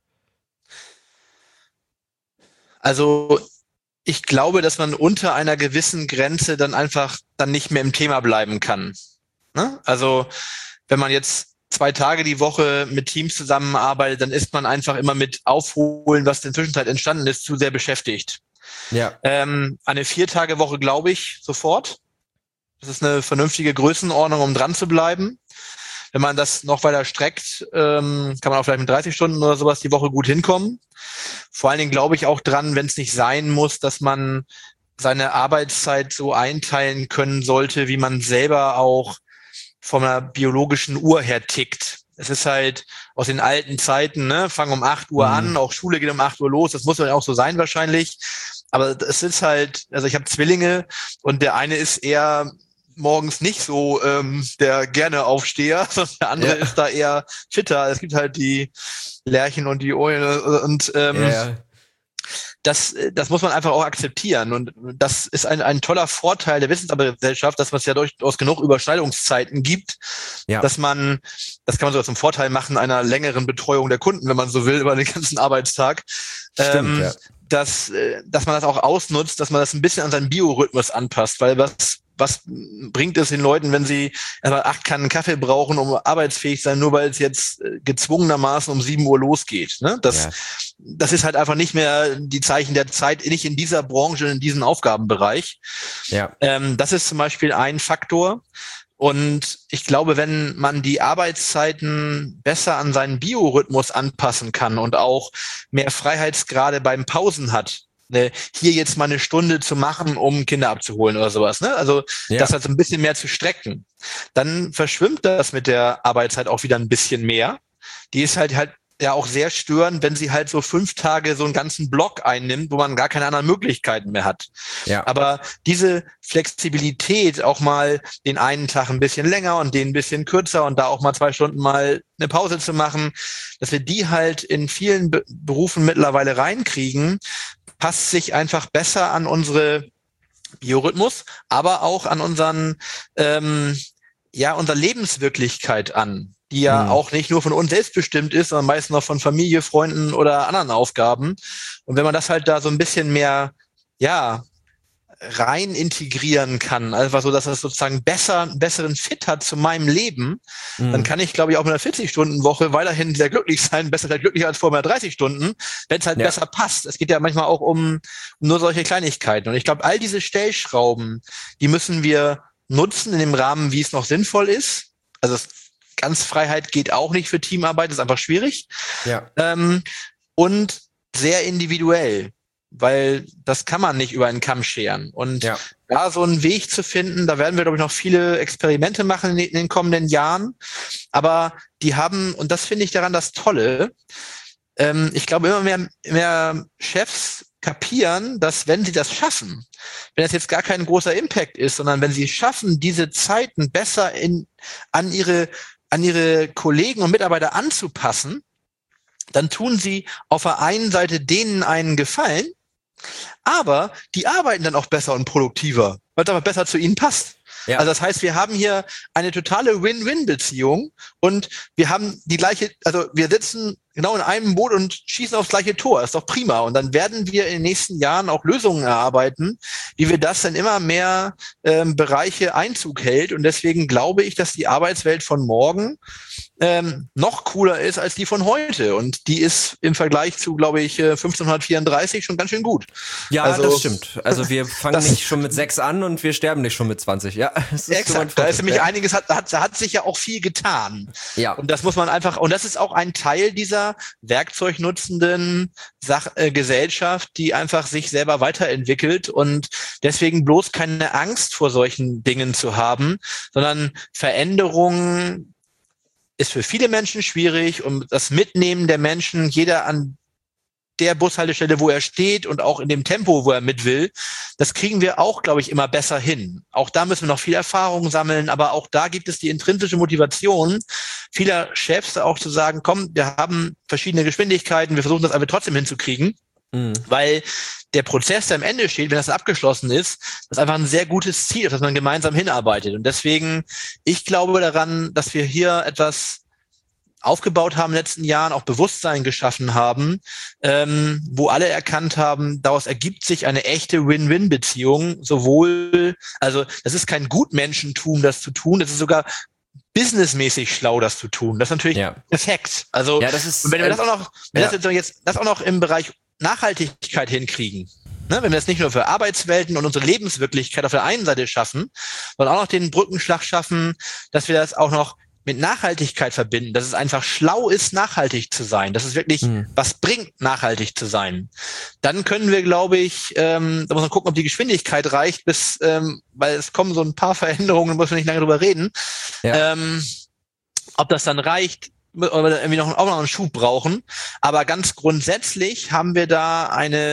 Also ich glaube, dass man unter einer gewissen Grenze dann einfach dann nicht mehr im Thema bleiben kann. Ne? Also wenn man jetzt 2 Tage die Woche mit Teams zusammenarbeitet, dann ist man einfach immer mit Aufholen, was in der Zwischenzeit entstanden ist, zu sehr beschäftigt. Ja. Eine 4-Tage-Woche glaube ich sofort. Das ist eine vernünftige Größenordnung, um dran zu bleiben. Wenn man das noch weiter streckt, kann man auch vielleicht mit 30 Stunden oder sowas die Woche gut hinkommen. Vor allen Dingen glaube ich auch dran, wenn es nicht sein muss, dass man seine Arbeitszeit so einteilen können sollte, wie man selber auch von einer biologischen Uhr her tickt. Es ist halt aus den alten Zeiten, ne, fangen um 8 Uhr an, auch Schule geht um 8 Uhr los, das muss ja auch so sein wahrscheinlich. Aber es ist halt, also ich habe Zwillinge und der eine ist eher morgens nicht so der gerne Aufsteher, sondern der andere ist da eher fitter. Es gibt halt die Lerchen und die Eulen und das muss man einfach auch akzeptieren. Und das ist ein toller Vorteil der Wissensgesellschaft, dass man es ja durchaus genug Überschneidungszeiten gibt, dass man, das kann man sogar zum Vorteil machen einer längeren Betreuung der Kunden, wenn man so will, über den ganzen Arbeitstag. Stimmt, dass man das auch ausnutzt, dass man das ein bisschen an seinen Biorhythmus anpasst, weil was bringt es den Leuten, wenn sie etwa 8 Kannen Kaffee brauchen, um arbeitsfähig sein, nur weil es jetzt gezwungenermaßen um 7 Uhr losgeht. Ne? Das ist halt einfach nicht mehr die Zeichen der Zeit, nicht in dieser Branche, in diesem Aufgabenbereich. Ja. Das ist zum Beispiel ein Faktor. Und ich glaube, wenn man die Arbeitszeiten besser an seinen Biorhythmus anpassen kann und auch mehr Freiheitsgrade beim Pausen hat, hier jetzt mal eine Stunde zu machen, um Kinder abzuholen oder sowas, ne? Also das halt so ein bisschen mehr zu strecken. Dann verschwimmt das mit der Arbeitszeit auch wieder ein bisschen mehr. Die ist halt ja auch sehr störend, wenn sie halt so 5 Tage so einen ganzen Block einnimmt, wo man gar keine anderen Möglichkeiten mehr hat. Ja. Aber diese Flexibilität, auch mal den einen Tag ein bisschen länger und den ein bisschen kürzer und da auch mal 2 Stunden mal eine Pause zu machen, dass wir die halt in vielen Berufen mittlerweile reinkriegen, passt sich einfach besser an unsere Biorhythmus, aber auch an unsere Lebenswirklichkeit an, die ja auch nicht nur von uns selbst bestimmt ist, sondern meistens noch von Familie, Freunden oder anderen Aufgaben. Und wenn man das halt da so ein bisschen mehr, rein integrieren kann, einfach so, dass das sozusagen einen besseren Fit hat zu meinem Leben, dann kann ich, glaube ich, auch mit einer 40-Stunden-Woche weiterhin sehr glücklich sein, besser vielleicht glücklicher als vor mehr 30 Stunden, wenn es halt besser passt. Es geht ja manchmal auch um nur solche Kleinigkeiten. Und ich glaube, all diese Stellschrauben, die müssen wir nutzen in dem Rahmen, wie es noch sinnvoll ist. Also ganz Freiheit geht auch nicht für Teamarbeit, ist einfach schwierig. Ja. Und sehr individuell, weil das kann man nicht über einen Kamm scheren. Und da so einen Weg zu finden, da werden wir, glaube ich, noch viele Experimente machen in den kommenden Jahren. Aber die haben, und das finde ich daran das Tolle, ich glaube, immer mehr Chefs kapieren, dass wenn sie das schaffen, wenn das jetzt gar kein großer Impact ist, sondern wenn sie schaffen, diese Zeiten besser an ihre Kollegen und Mitarbeiter anzupassen, dann tun sie auf der einen Seite denen einen Gefallen, aber die arbeiten dann auch besser und produktiver, weil es aber besser zu ihnen passt. Ja. Also das heißt, wir haben hier eine totale Win-Win-Beziehung und wir haben die gleiche, also wir sitzen genau in einem Boot und schießen aufs gleiche Tor. Das ist doch prima. Und dann werden wir in den nächsten Jahren auch Lösungen erarbeiten, wie wir das in immer mehr Bereiche Einzug hält. Und deswegen glaube ich, dass die Arbeitswelt von morgen noch cooler ist als die von heute. Und die ist im Vergleich zu, glaube ich, 1534 schon ganz schön gut. Ja, also, das stimmt. Also wir fangen nicht schon mit 6 an und wir sterben nicht schon mit 20. Ja, das ist exakt. Da ist nämlich einiges, hat sich ja auch viel getan. Ja. Und das muss man einfach, und das ist auch ein Teil dieser werkzeugnutzenden Gesellschaft, die einfach sich selber weiterentwickelt und deswegen bloß keine Angst vor solchen Dingen zu haben, sondern Veränderungen ist für viele Menschen schwierig und das Mitnehmen der Menschen, jeder an der Bushaltestelle, wo er steht und auch in dem Tempo, wo er mit will, das kriegen wir auch, glaube ich, immer besser hin. Auch da müssen wir noch viel Erfahrung sammeln, aber auch da gibt es die intrinsische Motivation vieler Chefs auch zu sagen, komm, wir haben verschiedene Geschwindigkeiten, wir versuchen das aber trotzdem hinzukriegen, weil der Prozess, der am Ende steht, wenn das abgeschlossen ist, das ist einfach ein sehr gutes Ziel, auf das man gemeinsam hinarbeitet. Und deswegen, ich glaube daran, dass wir hier etwas aufgebaut haben in den letzten Jahren, auch Bewusstsein geschaffen haben, wo alle erkannt haben, daraus ergibt sich eine echte Win-Win-Beziehung, sowohl, also das ist kein Gutmenschentum, das zu tun, das ist sogar businessmäßig schlau, das zu tun. Das ist natürlich perfekt. Also ja, das ist, wenn wir das auch noch, das auch noch im Bereich Nachhaltigkeit hinkriegen, ne, wenn wir das nicht nur für Arbeitswelten und unsere Lebenswirklichkeit auf der einen Seite schaffen, sondern auch noch den Brückenschlag schaffen, dass wir das auch noch mit Nachhaltigkeit verbinden, dass es einfach schlau ist, nachhaltig zu sein, dass es wirklich was bringt, nachhaltig zu sein. Dann können wir, glaube ich, da muss man gucken, ob die Geschwindigkeit reicht, bis, weil es kommen so ein paar Veränderungen, da muss man nicht lange drüber reden, ob das dann reicht, oder wir irgendwie auch noch einen Schub brauchen. Aber ganz grundsätzlich haben wir da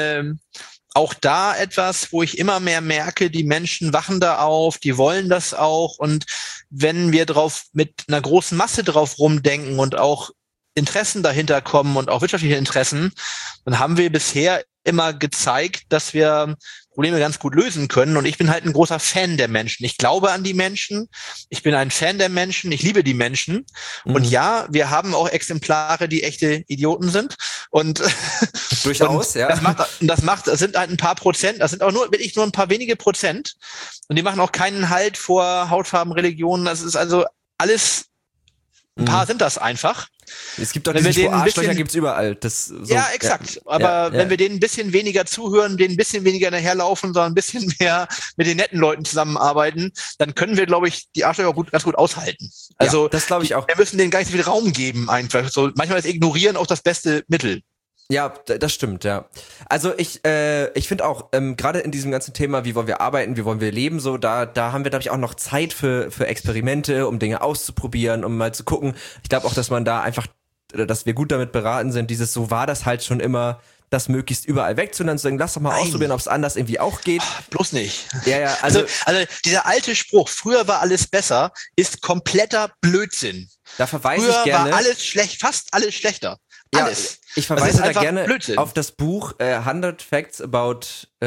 auch da etwas, wo ich immer mehr merke, die Menschen wachen da auf, die wollen das auch. Und wenn wir drauf mit einer großen Masse drauf rumdenken und auch Interessen dahinter kommen und auch wirtschaftliche Interessen, dann haben wir bisher immer gezeigt, dass wir Probleme ganz gut lösen können. Und ich bin halt ein großer Fan der Menschen. Ich glaube an die Menschen. Ich bin ein Fan der Menschen. Ich liebe die Menschen. Und ja, wir haben auch Exemplare, die echte Idioten sind. Und durchaus, ja. Das sind halt ein paar Prozent. Das sind auch wirklich nur ein paar wenige Prozent. Und die machen auch keinen Halt vor Hautfarben, Religionen. Das ist also alles, ein paar sind das einfach. Es gibt doch diese Arschlöcher, gibt's überall. Das, so, ja, exakt. Aber wenn wir denen ein bisschen weniger zuhören, denen ein bisschen weniger hinterherlaufen, sondern ein bisschen mehr mit den netten Leuten zusammenarbeiten, dann können wir, glaube ich, die Arschlöcher auch ganz gut aushalten. Also das glaube ich auch. Wir müssen denen gar nicht so viel Raum geben einfach. So, manchmal ist Ignorieren auch das beste Mittel. Ja, das stimmt, ja. Also ich finde auch, gerade in diesem ganzen Thema, wie wollen wir arbeiten, wie wollen wir leben, so, da haben wir, glaube ich, auch noch Zeit für Experimente, um Dinge auszuprobieren, um mal zu gucken. Ich glaube auch, dass man da einfach, dass wir gut damit beraten sind, so war das halt schon immer, das möglichst überall wegzunehmen, zu sagen, lass doch mal ausprobieren, ob es anders irgendwie auch geht. Bloß nicht. Ja, also dieser alte Spruch, früher war alles besser, ist kompletter Blödsinn. Da verweise ich gerne. Früher war alles schlecht, fast alles schlechter. Ja, alles. Ich verweise da gerne Blödsinn. auf das Buch 100 Facts about,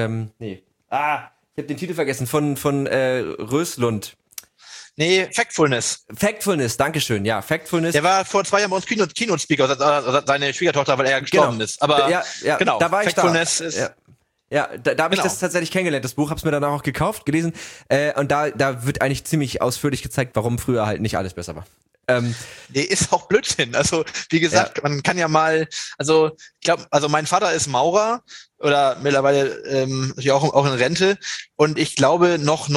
ich habe den Titel vergessen, von Röslund. Nee, Factfulness. Factfulness, dankeschön, ja, Factfulness. Der war vor 2 Jahren bei uns Keynote-Speaker, seine Schwiegertochter, weil er gestorben ist. Aber genau, da war ich Factfulness da. Ist ja, da habe ich das tatsächlich kennengelernt, das Buch, hab's mir danach auch gekauft, gelesen, und da wird eigentlich ziemlich ausführlich gezeigt, warum früher halt nicht alles besser war. Nee, ist auch Blödsinn. Also, wie gesagt, man kann ja mal, also, ich glaube, also mein Vater ist Maurer oder mittlerweile auch in Rente und ich glaube, noch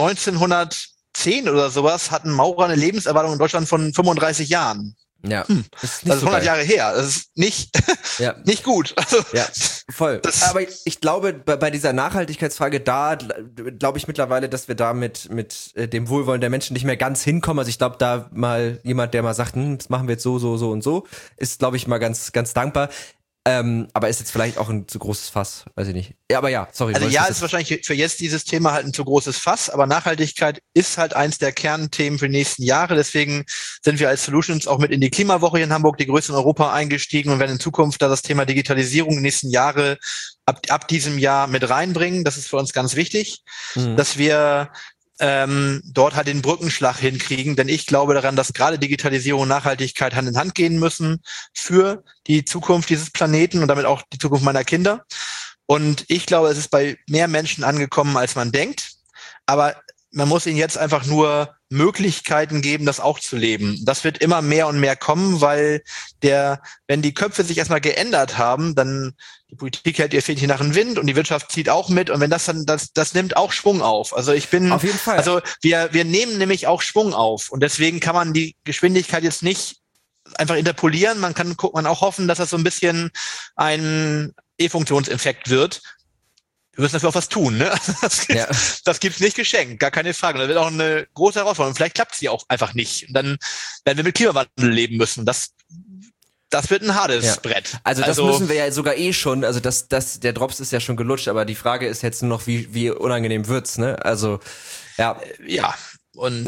1910 oder sowas hatten Maurer eine Lebenserwartung in Deutschland von 35 Jahren. Ja. Das ist 100 Jahre her. Das ist nicht, nicht gut. Also, ja, voll. Aber ich glaube, bei dieser Nachhaltigkeitsfrage, da glaube ich mittlerweile, dass wir da mit dem Wohlwollen der Menschen nicht mehr ganz hinkommen. Also ich glaube, da mal jemand, der mal sagt, das machen wir jetzt so und so, ist, glaube ich, mal ganz, ganz dankbar. Aber ist jetzt vielleicht auch ein zu großes Fass, weiß ich nicht. Ja, aber ja, sorry. Also ja, ist wahrscheinlich für jetzt dieses Thema halt ein zu großes Fass, aber Nachhaltigkeit ist halt eins der Kernthemen für die nächsten Jahre. Deswegen sind wir als Solutions auch mit in die Klimawoche hier in Hamburg, die größte in Europa, eingestiegen und werden in Zukunft da das Thema Digitalisierung die nächsten Jahre ab diesem Jahr mit reinbringen. Das ist für uns ganz wichtig, dass wir dort halt den Brückenschlag hinkriegen. Denn ich glaube daran, dass gerade Digitalisierung und Nachhaltigkeit Hand in Hand gehen müssen für die Zukunft dieses Planeten und damit auch die Zukunft meiner Kinder. Und ich glaube, es ist bei mehr Menschen angekommen, als man denkt. Aber man muss ihnen jetzt einfach nur Möglichkeiten geben, das auch zu leben. Das wird immer mehr und mehr kommen, weil wenn die Köpfe sich erstmal geändert haben, dann die Politik hält ihr Fähnchen nach dem Wind und die Wirtschaft zieht auch mit. Und wenn das dann, das nimmt auch Schwung auf. Also Auf jeden Fall. Also wir nehmen nämlich auch Schwung auf. Und deswegen kann man die Geschwindigkeit jetzt nicht einfach interpolieren. Man kann auch hoffen, dass das so ein bisschen ein E-Funktionseffekt wird. Wir müssen dafür auch was tun, ne? Das gibt's nicht geschenkt, gar keine Frage. Das wird auch eine große Herausforderung. Vielleicht klappt es ja auch einfach nicht. Und dann werden wir mit Klimawandel leben müssen. Das wird ein hartes Brett. Also das müssen wir ja sogar schon. Also der Drops ist ja schon gelutscht, aber die Frage ist jetzt nur noch, wie unangenehm wird's, ne? Also ja. Und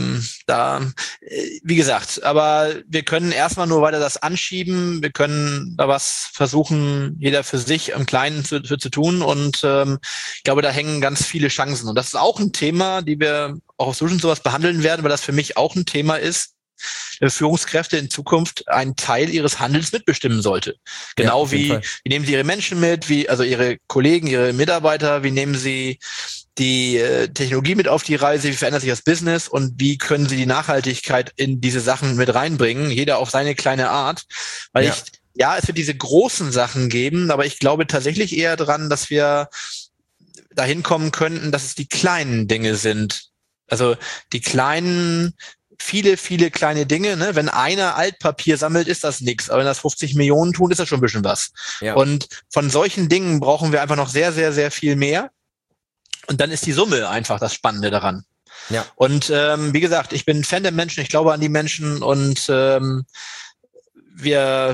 wie gesagt, aber wir können erstmal nur weiter das anschieben. Wir können da was versuchen, jeder für sich im Kleinen zu tun. Und ich glaube, da hängen ganz viele Chancen. Und das ist auch ein Thema, die wir auch auf Solutions sowas behandeln werden, weil das für mich auch ein Thema ist, Führungskräfte in Zukunft einen Teil ihres Handels mitbestimmen sollte. Genau wie nehmen sie ihre Menschen mit, also ihre Kollegen, ihre Mitarbeiter, wie nehmen sie die Technologie mit auf die Reise, wie verändert sich das Business und wie können sie die Nachhaltigkeit in diese Sachen mit reinbringen, jeder auf seine kleine Art. Weil es wird diese großen Sachen geben, aber ich glaube tatsächlich eher dran, dass wir dahin kommen könnten, dass es die kleinen Dinge sind. Also die kleinen, viele kleine Dinge, ne? Wenn einer Altpapier sammelt, ist das nichts. Aber wenn das 50 Millionen tun, ist das schon ein bisschen was. Ja. Und von solchen Dingen brauchen wir einfach noch sehr, sehr, sehr viel mehr. Und dann ist die Summe einfach das Spannende daran. Ja. Und wie gesagt, ich bin Fan der Menschen, ich glaube an die Menschen und ich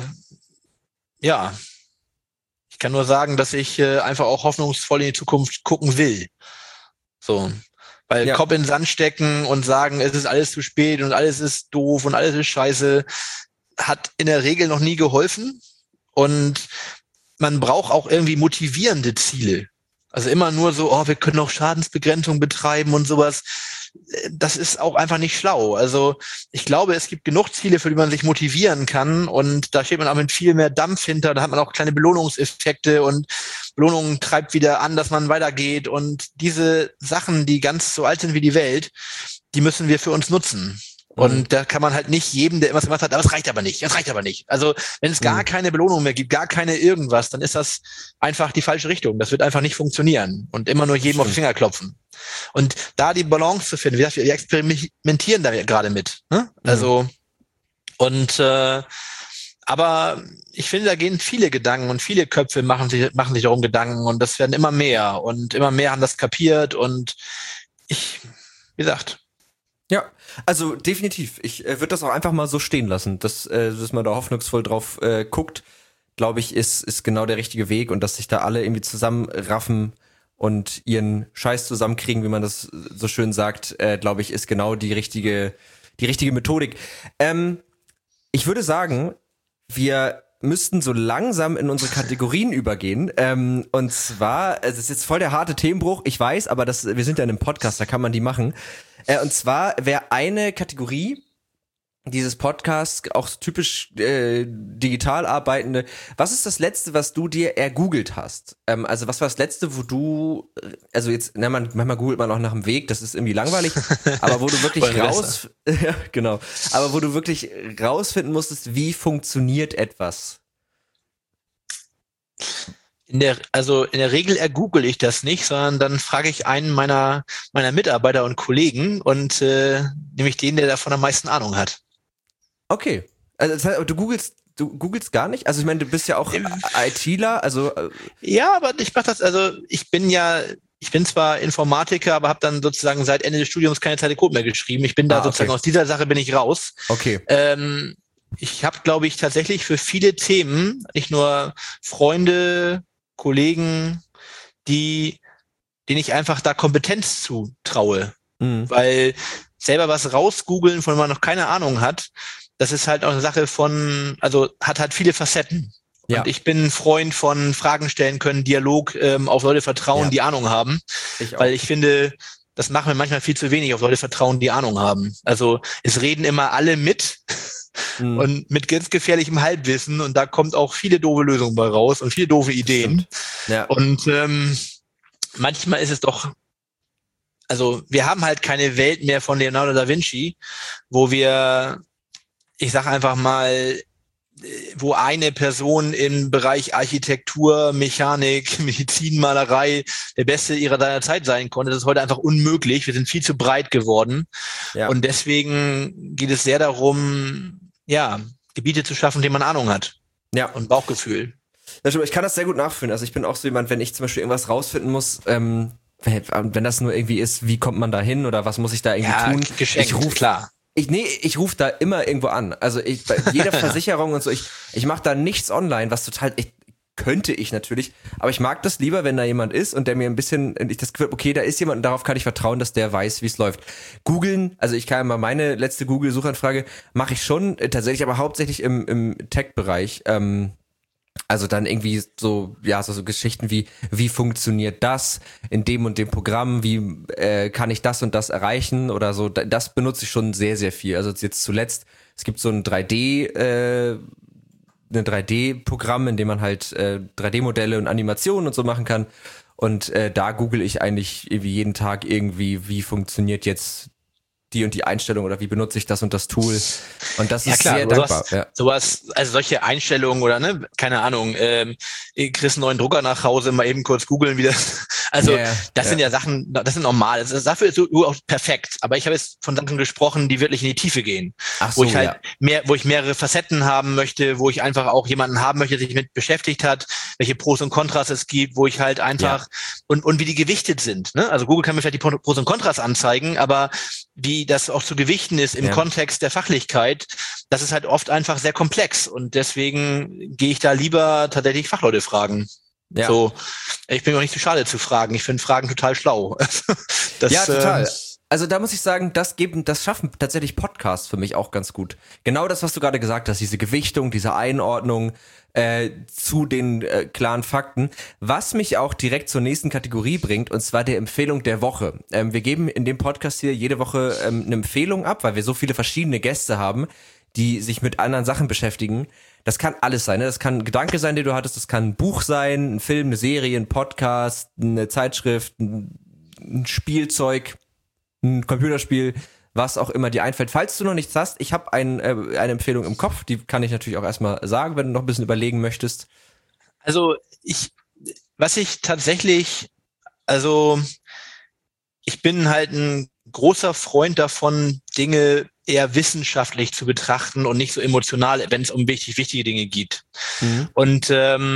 kann nur sagen, dass ich einfach auch hoffnungsvoll in die Zukunft gucken will. So. Weil Kopf in den Sand stecken und sagen, es ist alles zu spät und alles ist doof und alles ist scheiße, hat in der Regel noch nie geholfen. Und man braucht auch irgendwie motivierende Ziele. Also immer nur so, wir können auch Schadensbegrenzung betreiben und sowas. Das ist auch einfach nicht schlau. Also ich glaube, es gibt genug Ziele, für die man sich motivieren kann. Und da steht man auch mit viel mehr Dampf hinter. Da hat man auch kleine Belohnungseffekte und Belohnung treibt wieder an, dass man weitergeht. Und diese Sachen, die ganz so alt sind wie die Welt, die müssen wir für uns nutzen. Und da kann man halt nicht jedem, der irgendwas gemacht hat, aber es reicht aber nicht. Also wenn es gar keine Belohnung mehr gibt, gar keine irgendwas, dann ist das einfach die falsche Richtung. Das wird einfach nicht funktionieren und immer nur jedem auf den Finger klopfen. Und da die Balance zu finden, wie gesagt, wir experimentieren da gerade mit. Ne? Also aber ich finde, da gehen viele Gedanken und viele Köpfe machen sich darum Gedanken und das werden immer mehr und immer mehr haben das kapiert und wie gesagt. Ja, also definitiv. Ich würde das auch einfach mal so stehen lassen, dass man da hoffnungsvoll drauf guckt, glaube ich, ist genau der richtige Weg und dass sich da alle irgendwie zusammenraffen und ihren Scheiß zusammenkriegen, wie man das so schön sagt, glaube ich, ist genau die richtige Methodik. Ich würde sagen, wir müssten so langsam in unsere Kategorien übergehen. Und zwar, es ist jetzt voll der harte Themenbruch, ich weiß, aber wir sind ja in einem Podcast, da kann man die machen. Und zwar wäre eine Kategorie dieses Podcasts, auch typisch digital arbeitende, was ist das Letzte, was du dir ergoogelt hast? Also was war das Letzte, wo du, also jetzt, manchmal googelt man auch nach dem Weg, das ist irgendwie langweilig, aber wo du wirklich aber wo du wirklich rausfinden musstest, wie funktioniert etwas? In der Regel ergoogle ich das nicht, sondern dann frage ich einen meiner Mitarbeiter und Kollegen und nämlich den, der davon am meisten Ahnung hat. Okay. Also das heißt, du googelst gar nicht? Also ich meine, du bist ja auch ITler, also ja, aber ich mache das, also ich bin zwar Informatiker, aber habe dann sozusagen seit Ende des Studiums keine Zeile Code mehr geschrieben. Ich bin da sozusagen aus dieser Sache bin ich raus. Okay. Ich habe, glaube ich, tatsächlich für viele Themen nicht nur Freunde, Kollegen, denen ich einfach da Kompetenz zutraue. Weil selber was rausgoogeln, von dem man noch keine Ahnung hat, das ist halt auch eine Sache hat halt viele Facetten. Ja. Und ich bin ein Freund von Fragen stellen können, Dialog, auf Leute vertrauen, die Ahnung haben. Weil ich finde, das machen wir manchmal viel zu wenig auf Leute vertrauen, die Ahnung haben. Also es reden immer alle mit und mit ganz gefährlichem Halbwissen und da kommt auch viele doofe Lösungen bei raus und viele doofe Ideen. Ja. Und manchmal ist es doch, also wir haben halt keine Welt mehr von Leonardo da Vinci, wo wir, ich sag einfach mal, wo eine Person im Bereich Architektur, Mechanik, Medizin, Malerei der Beste ihrer seiner Zeit sein konnte. Das ist heute einfach unmöglich. Wir sind viel zu breit geworden. Ja. Und deswegen geht es sehr darum, ja, Gebiete zu schaffen, denen man Ahnung hat. Ja. Und Bauchgefühl. Das stimmt, ich kann das sehr gut nachfühlen. Also ich bin auch so jemand, wenn ich zum Beispiel irgendwas rausfinden muss, wenn das nur irgendwie ist, wie kommt man da hin oder was muss ich da irgendwie tun? Geschenkt, klar. Ich rufe da immer irgendwo an. Also bei jeder Versicherung und so, ich mache da nichts online, was total, könnte ich natürlich, aber ich mag das lieber, wenn da jemand ist und der mir ein bisschen, ich das Gefühl, okay, da ist jemand und darauf kann ich vertrauen, dass der weiß, wie es läuft. Googeln, also ich kann mal meine letzte Google-Suchanfrage, mache ich schon tatsächlich, aber hauptsächlich im Tech-Bereich, also dann irgendwie so, ja, so Geschichten wie funktioniert das in dem und dem Programm, wie kann ich das und das erreichen oder so, das benutze ich schon sehr, sehr viel. Also jetzt zuletzt, es gibt so ein 3D-Programm, in dem man halt 3D-Modelle und Animationen und so machen kann und da google ich eigentlich irgendwie jeden Tag irgendwie, wie funktioniert jetzt die und die Einstellung oder wie benutze ich das und das Tool und das ist klar, sehr dankbar. Sowas, also solche Einstellungen oder ne, keine Ahnung, kriegst einen neuen Drucker nach Hause, mal eben kurz googeln, wie das, also das sind ja Sachen, das sind normal, dafür ist so auch perfekt, aber ich habe jetzt von Sachen gesprochen, die wirklich in die Tiefe gehen, wo ich halt wo ich mehrere Facetten haben möchte, wo ich einfach auch jemanden haben möchte, der sich mit beschäftigt hat, welche Pros und Kontras es gibt, wo ich halt einfach und wie die gewichtet sind, ne? Also Google kann mir vielleicht die Pros und Kontras anzeigen, aber wie das auch zu gewichten ist im Kontext der Fachlichkeit, das ist halt oft einfach sehr komplex und deswegen gehe ich da lieber tatsächlich Fachleute fragen. Ja. So, ich bin mir auch nicht zu schade zu fragen. Ich finde Fragen total schlau. Total. Also da muss ich sagen, das schaffen tatsächlich Podcasts für mich auch ganz gut. Genau das, was du gerade gesagt hast, diese Gewichtung, diese Einordnung zu den klaren Fakten, was mich auch direkt zur nächsten Kategorie bringt, und zwar der Empfehlung der Woche. Wir geben in dem Podcast hier jede Woche eine Empfehlung ab, weil wir so viele verschiedene Gäste haben, die sich mit anderen Sachen beschäftigen. Das kann alles sein, ne? Das kann ein Gedanke sein, den du hattest, das kann ein Buch sein, ein Film, eine Serie, ein Podcast, eine Zeitschrift, ein Spielzeug, ein Computerspiel, was auch immer dir einfällt. Falls du noch nichts hast, ich habe eine Empfehlung im Kopf, die kann ich natürlich auch erstmal sagen, wenn du noch ein bisschen überlegen möchtest. Also ich bin halt ein großer Freund davon, Dinge eher wissenschaftlich zu betrachten und nicht so emotional, wenn es um wichtige Dinge geht. Mhm. Und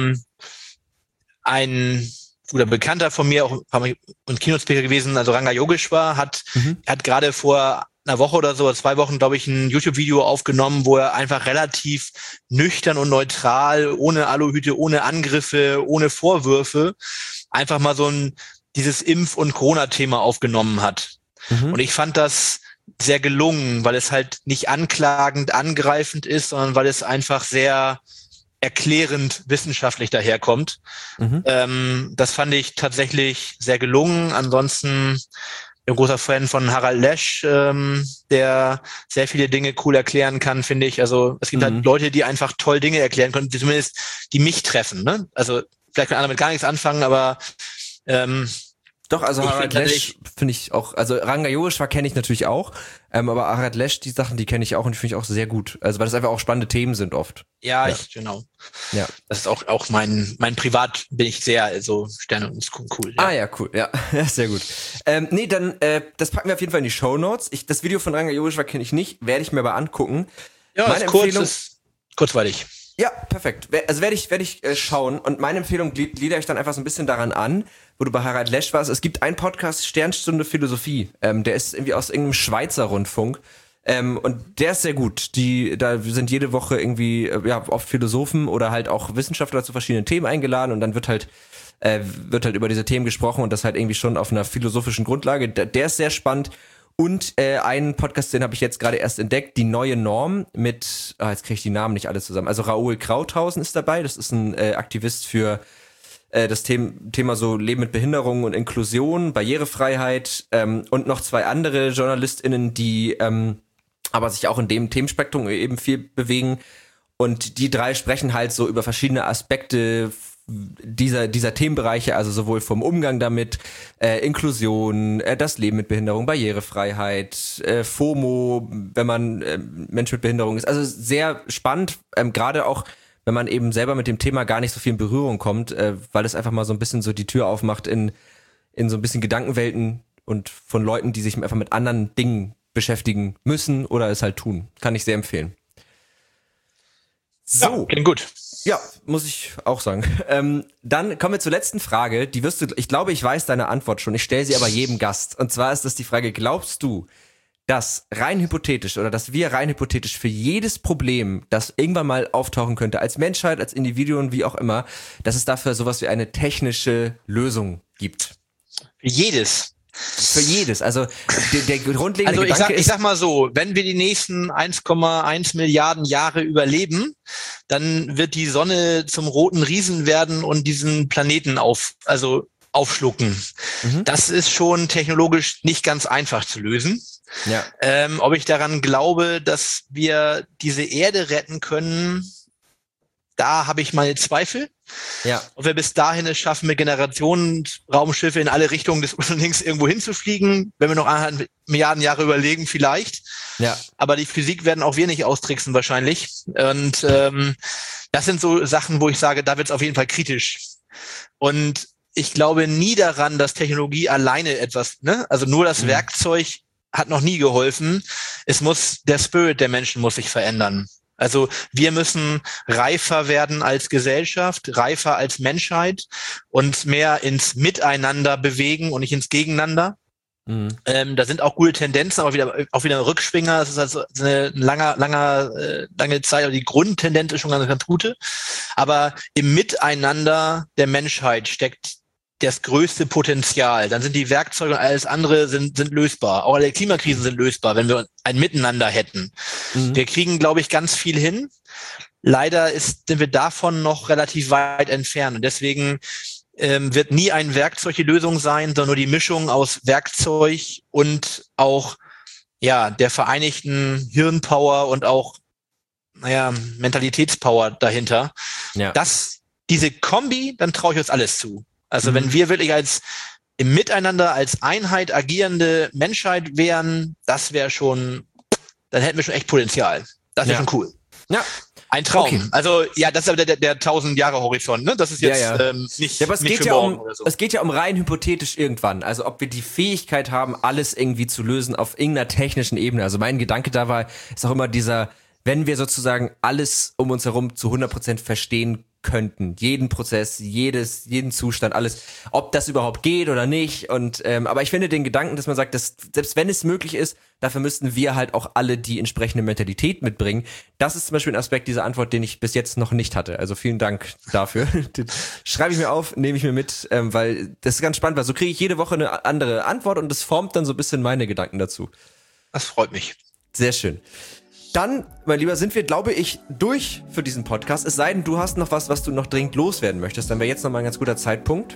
ein guter Bekannter von mir, auch ein Keynote-Speaker gewesen, also Ranga Yogeshwar, hat gerade vor einer Woche oder so, 2 Wochen, glaube ich, ein YouTube-Video aufgenommen, wo er einfach relativ nüchtern und neutral, ohne Aluhüte, ohne Angriffe, ohne Vorwürfe, einfach mal dieses Impf- und Corona-Thema aufgenommen hat. Mhm. Und ich fand das sehr gelungen, weil es halt nicht anklagend, angreifend ist, sondern weil es einfach sehr erklärend wissenschaftlich daherkommt. Mhm. Das fand ich tatsächlich sehr gelungen. Ansonsten ein großer Fan von Harald Lesch, der sehr viele Dinge cool erklären kann, finde ich. Also es gibt halt Leute, die einfach toll Dinge erklären können, die mich treffen. Ne? Also vielleicht können andere mit gar nichts anfangen, aber doch, also Harald Lesch finde ich auch, also Ranga Yogeshwar kenne ich natürlich auch, aber Harald Lesch, die Sachen, die kenne ich auch und die finde ich auch sehr gut. Also weil das einfach auch spannende Themen sind oft. Ja. Genau. Ja. Das ist auch mein Privat bin ich sehr, so Sterne ist cool. Ja. Ah ja, cool, ja, sehr gut. Dann, das packen wir auf jeden Fall in die Shownotes. Das Video von Ranga Yogeshwar kenne ich nicht, werde ich mir aber angucken. Ja, meine Empfehlung ist kurzweilig. Ja, perfekt. Also werde ich schauen und meine Empfehlung gliedere ich dann einfach so ein bisschen daran an, wo du bei Harald Lesch warst. Es gibt einen Podcast, Sternstunde Philosophie. Der ist irgendwie aus irgendeinem Schweizer Rundfunk. Und der ist sehr gut. Da sind jede Woche irgendwie oft Philosophen oder halt auch Wissenschaftler zu verschiedenen Themen eingeladen und dann wird halt über diese Themen gesprochen und das halt irgendwie schon auf einer philosophischen Grundlage. Der ist sehr spannend. Und einen Podcast, den habe ich jetzt gerade erst entdeckt, Die neue Norm mit, jetzt kriege ich die Namen nicht alle zusammen, also Raoul Krauthausen ist dabei, das ist ein Aktivist für das Thema so Leben mit Behinderung und Inklusion, Barrierefreiheit und noch 2 andere JournalistInnen, die aber sich auch in dem Themenspektrum eben viel bewegen. Und die 3 sprechen halt so über verschiedene Aspekte dieser Themenbereiche, also sowohl vom Umgang damit, Inklusion, das Leben mit Behinderung, Barrierefreiheit, FOMO, wenn man Mensch mit Behinderung ist. Also sehr spannend, gerade auch, wenn man eben selber mit dem Thema gar nicht so viel in Berührung kommt, weil es einfach mal so ein bisschen so die Tür aufmacht in so ein bisschen Gedankenwelten und von Leuten, die sich einfach mit anderen Dingen beschäftigen müssen oder es halt tun. Kann ich sehr empfehlen. So. Ja, klingt gut. Ja, muss ich auch sagen. Dann kommen wir zur letzten Frage. Die wirst du, ich glaube, ich weiß deine Antwort schon. Ich stelle sie aber jedem Gast. Und zwar ist das die Frage, glaubst du, dass wir rein hypothetisch für jedes Problem, das irgendwann mal auftauchen könnte, als Menschheit, als Individuum, wie auch immer, dass es dafür sowas wie eine technische Lösung gibt? Für jedes. Für jedes. Also der grundlegende Gedanke ist... Ich sag mal so, wenn wir die nächsten 1,1 Milliarden Jahre überleben, dann wird die Sonne zum roten Riesen werden und diesen Planeten aufschlucken. Mhm. Das ist schon technologisch nicht ganz einfach zu lösen. Ja. Ob ich daran glaube, dass wir diese Erde retten können, da habe ich meine Zweifel. Ja. Ob wir bis dahin es schaffen, mit Generationen-Raumschiffe in alle Richtungen des Unternehmens irgendwo hinzufliegen, wenn wir noch 1,5 Milliarden Jahre überlegen, vielleicht. Ja. Aber die Physik werden auch wir nicht austricksen wahrscheinlich. Und das sind so Sachen, wo ich sage, da wird es auf jeden Fall kritisch. Und ich glaube nie daran, dass Technologie alleine etwas, also nur das Werkzeug hat noch nie geholfen. Der Spirit der Menschen muss sich verändern. Also wir müssen reifer werden als Gesellschaft, reifer als Menschheit und mehr ins Miteinander bewegen und nicht ins Gegeneinander. Mhm. Da sind auch gute Tendenzen, aber auch wieder Rückschwinger. Das ist also eine lange Zeit, aber die Grundtendenz ist schon ganz gute. Aber im Miteinander der Menschheit steckt das größte Potenzial. Dann sind die Werkzeuge und alles andere sind lösbar. Auch alle Klimakrisen sind lösbar, wenn wir ein Miteinander hätten. Mhm. Wir kriegen, glaube ich, ganz viel hin. Leider sind wir davon noch relativ weit entfernt. Und deswegen wird nie ein Werkzeug die Lösung sein, sondern nur die Mischung aus Werkzeug und auch der vereinigten Hirnpower und auch Mentalitätspower dahinter. Ja. Diese Kombi, dann traue ich uns alles zu. Also wenn wir wirklich im Miteinander als Einheit agierende Menschheit wären, dann hätten wir schon echt Potenzial. Das wäre schon cool. Ja. Ein Traum. Okay. Also das ist aber der 1000 Jahre Horizont, ne? Das ist jetzt nicht. Ja, aber es geht ja um rein hypothetisch irgendwann. Also ob wir die Fähigkeit haben, alles irgendwie zu lösen auf irgendeiner technischen Ebene. Also mein Gedanke dabei ist auch immer wenn wir sozusagen alles um uns herum zu 100% verstehen könnten, jeden Prozess, jeden Zustand, alles, ob das überhaupt geht oder nicht. Und aber ich finde den Gedanken, dass man sagt, dass selbst wenn es möglich ist, dafür müssten wir halt auch alle die entsprechende Mentalität mitbringen. Das ist zum Beispiel ein Aspekt dieser Antwort, den ich bis jetzt noch nicht hatte. Also vielen Dank dafür. Schreibe ich mir auf, nehme ich mir mit, weil das ist ganz spannend, weil so kriege ich jede Woche eine andere Antwort und das formt dann so ein bisschen meine Gedanken dazu. Das freut mich. Sehr schön. Dann, mein Lieber, sind wir, glaube ich, durch für diesen Podcast. Es sei denn, du hast noch was du noch dringend loswerden möchtest. Dann wäre jetzt noch mal ein ganz guter Zeitpunkt.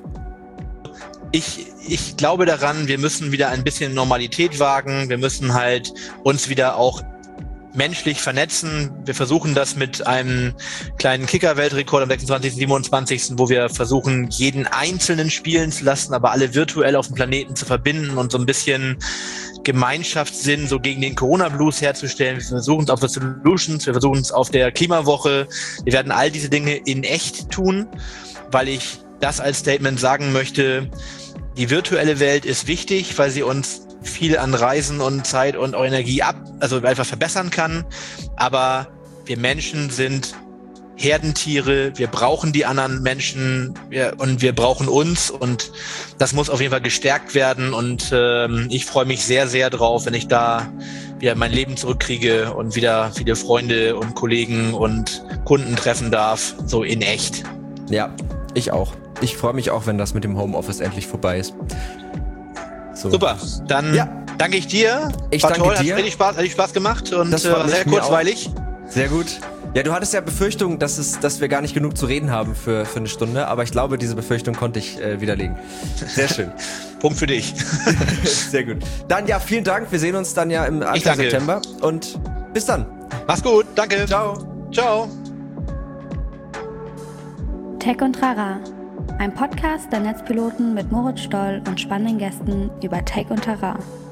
Ich glaube daran, wir müssen wieder ein bisschen Normalität wagen. Wir müssen halt uns wieder auch menschlich vernetzen. Wir versuchen das mit einem kleinen Kicker-Weltrekord am 26., 27., wo wir versuchen, jeden Einzelnen spielen zu lassen, aber alle virtuell auf dem Planeten zu verbinden und so ein bisschen Gemeinschaftssinn so gegen den Corona-Blues herzustellen. Wir versuchen es auf der Solutions, wir versuchen es auf der Klimawoche. Wir werden all diese Dinge in echt tun, weil ich das als Statement sagen möchte, die virtuelle Welt ist wichtig, weil sie uns viel an Reisen und Zeit und auch Energie einfach verbessern kann. Aber wir Menschen sind Herdentiere, wir brauchen die anderen Menschen und wir brauchen uns und das muss auf jeden Fall gestärkt werden und ich freue mich sehr, sehr drauf, wenn ich da wieder mein Leben zurückkriege und wieder viele Freunde und Kollegen und Kunden treffen darf, so in echt. Ja, ich auch. Ich freue mich auch, wenn das mit dem Homeoffice endlich vorbei ist. So. Super, dann danke ich dir. Ich danke dir. Hat richtig Spaß gemacht und das war sehr kurzweilig. Sehr gut. Ja, du hattest ja Befürchtung, dass wir gar nicht genug zu reden haben für eine Stunde, aber ich glaube, diese Befürchtung konnte ich widerlegen. Sehr schön. Punkt für dich. Sehr gut. Dann ja, vielen Dank. Wir sehen uns dann ja im Anfang September und bis dann. Mach's gut. Danke. Ciao. Ciao. Tech und Trara, ein Podcast der Netzpiloten mit Moritz Stoll und spannenden Gästen über Tech und Trara.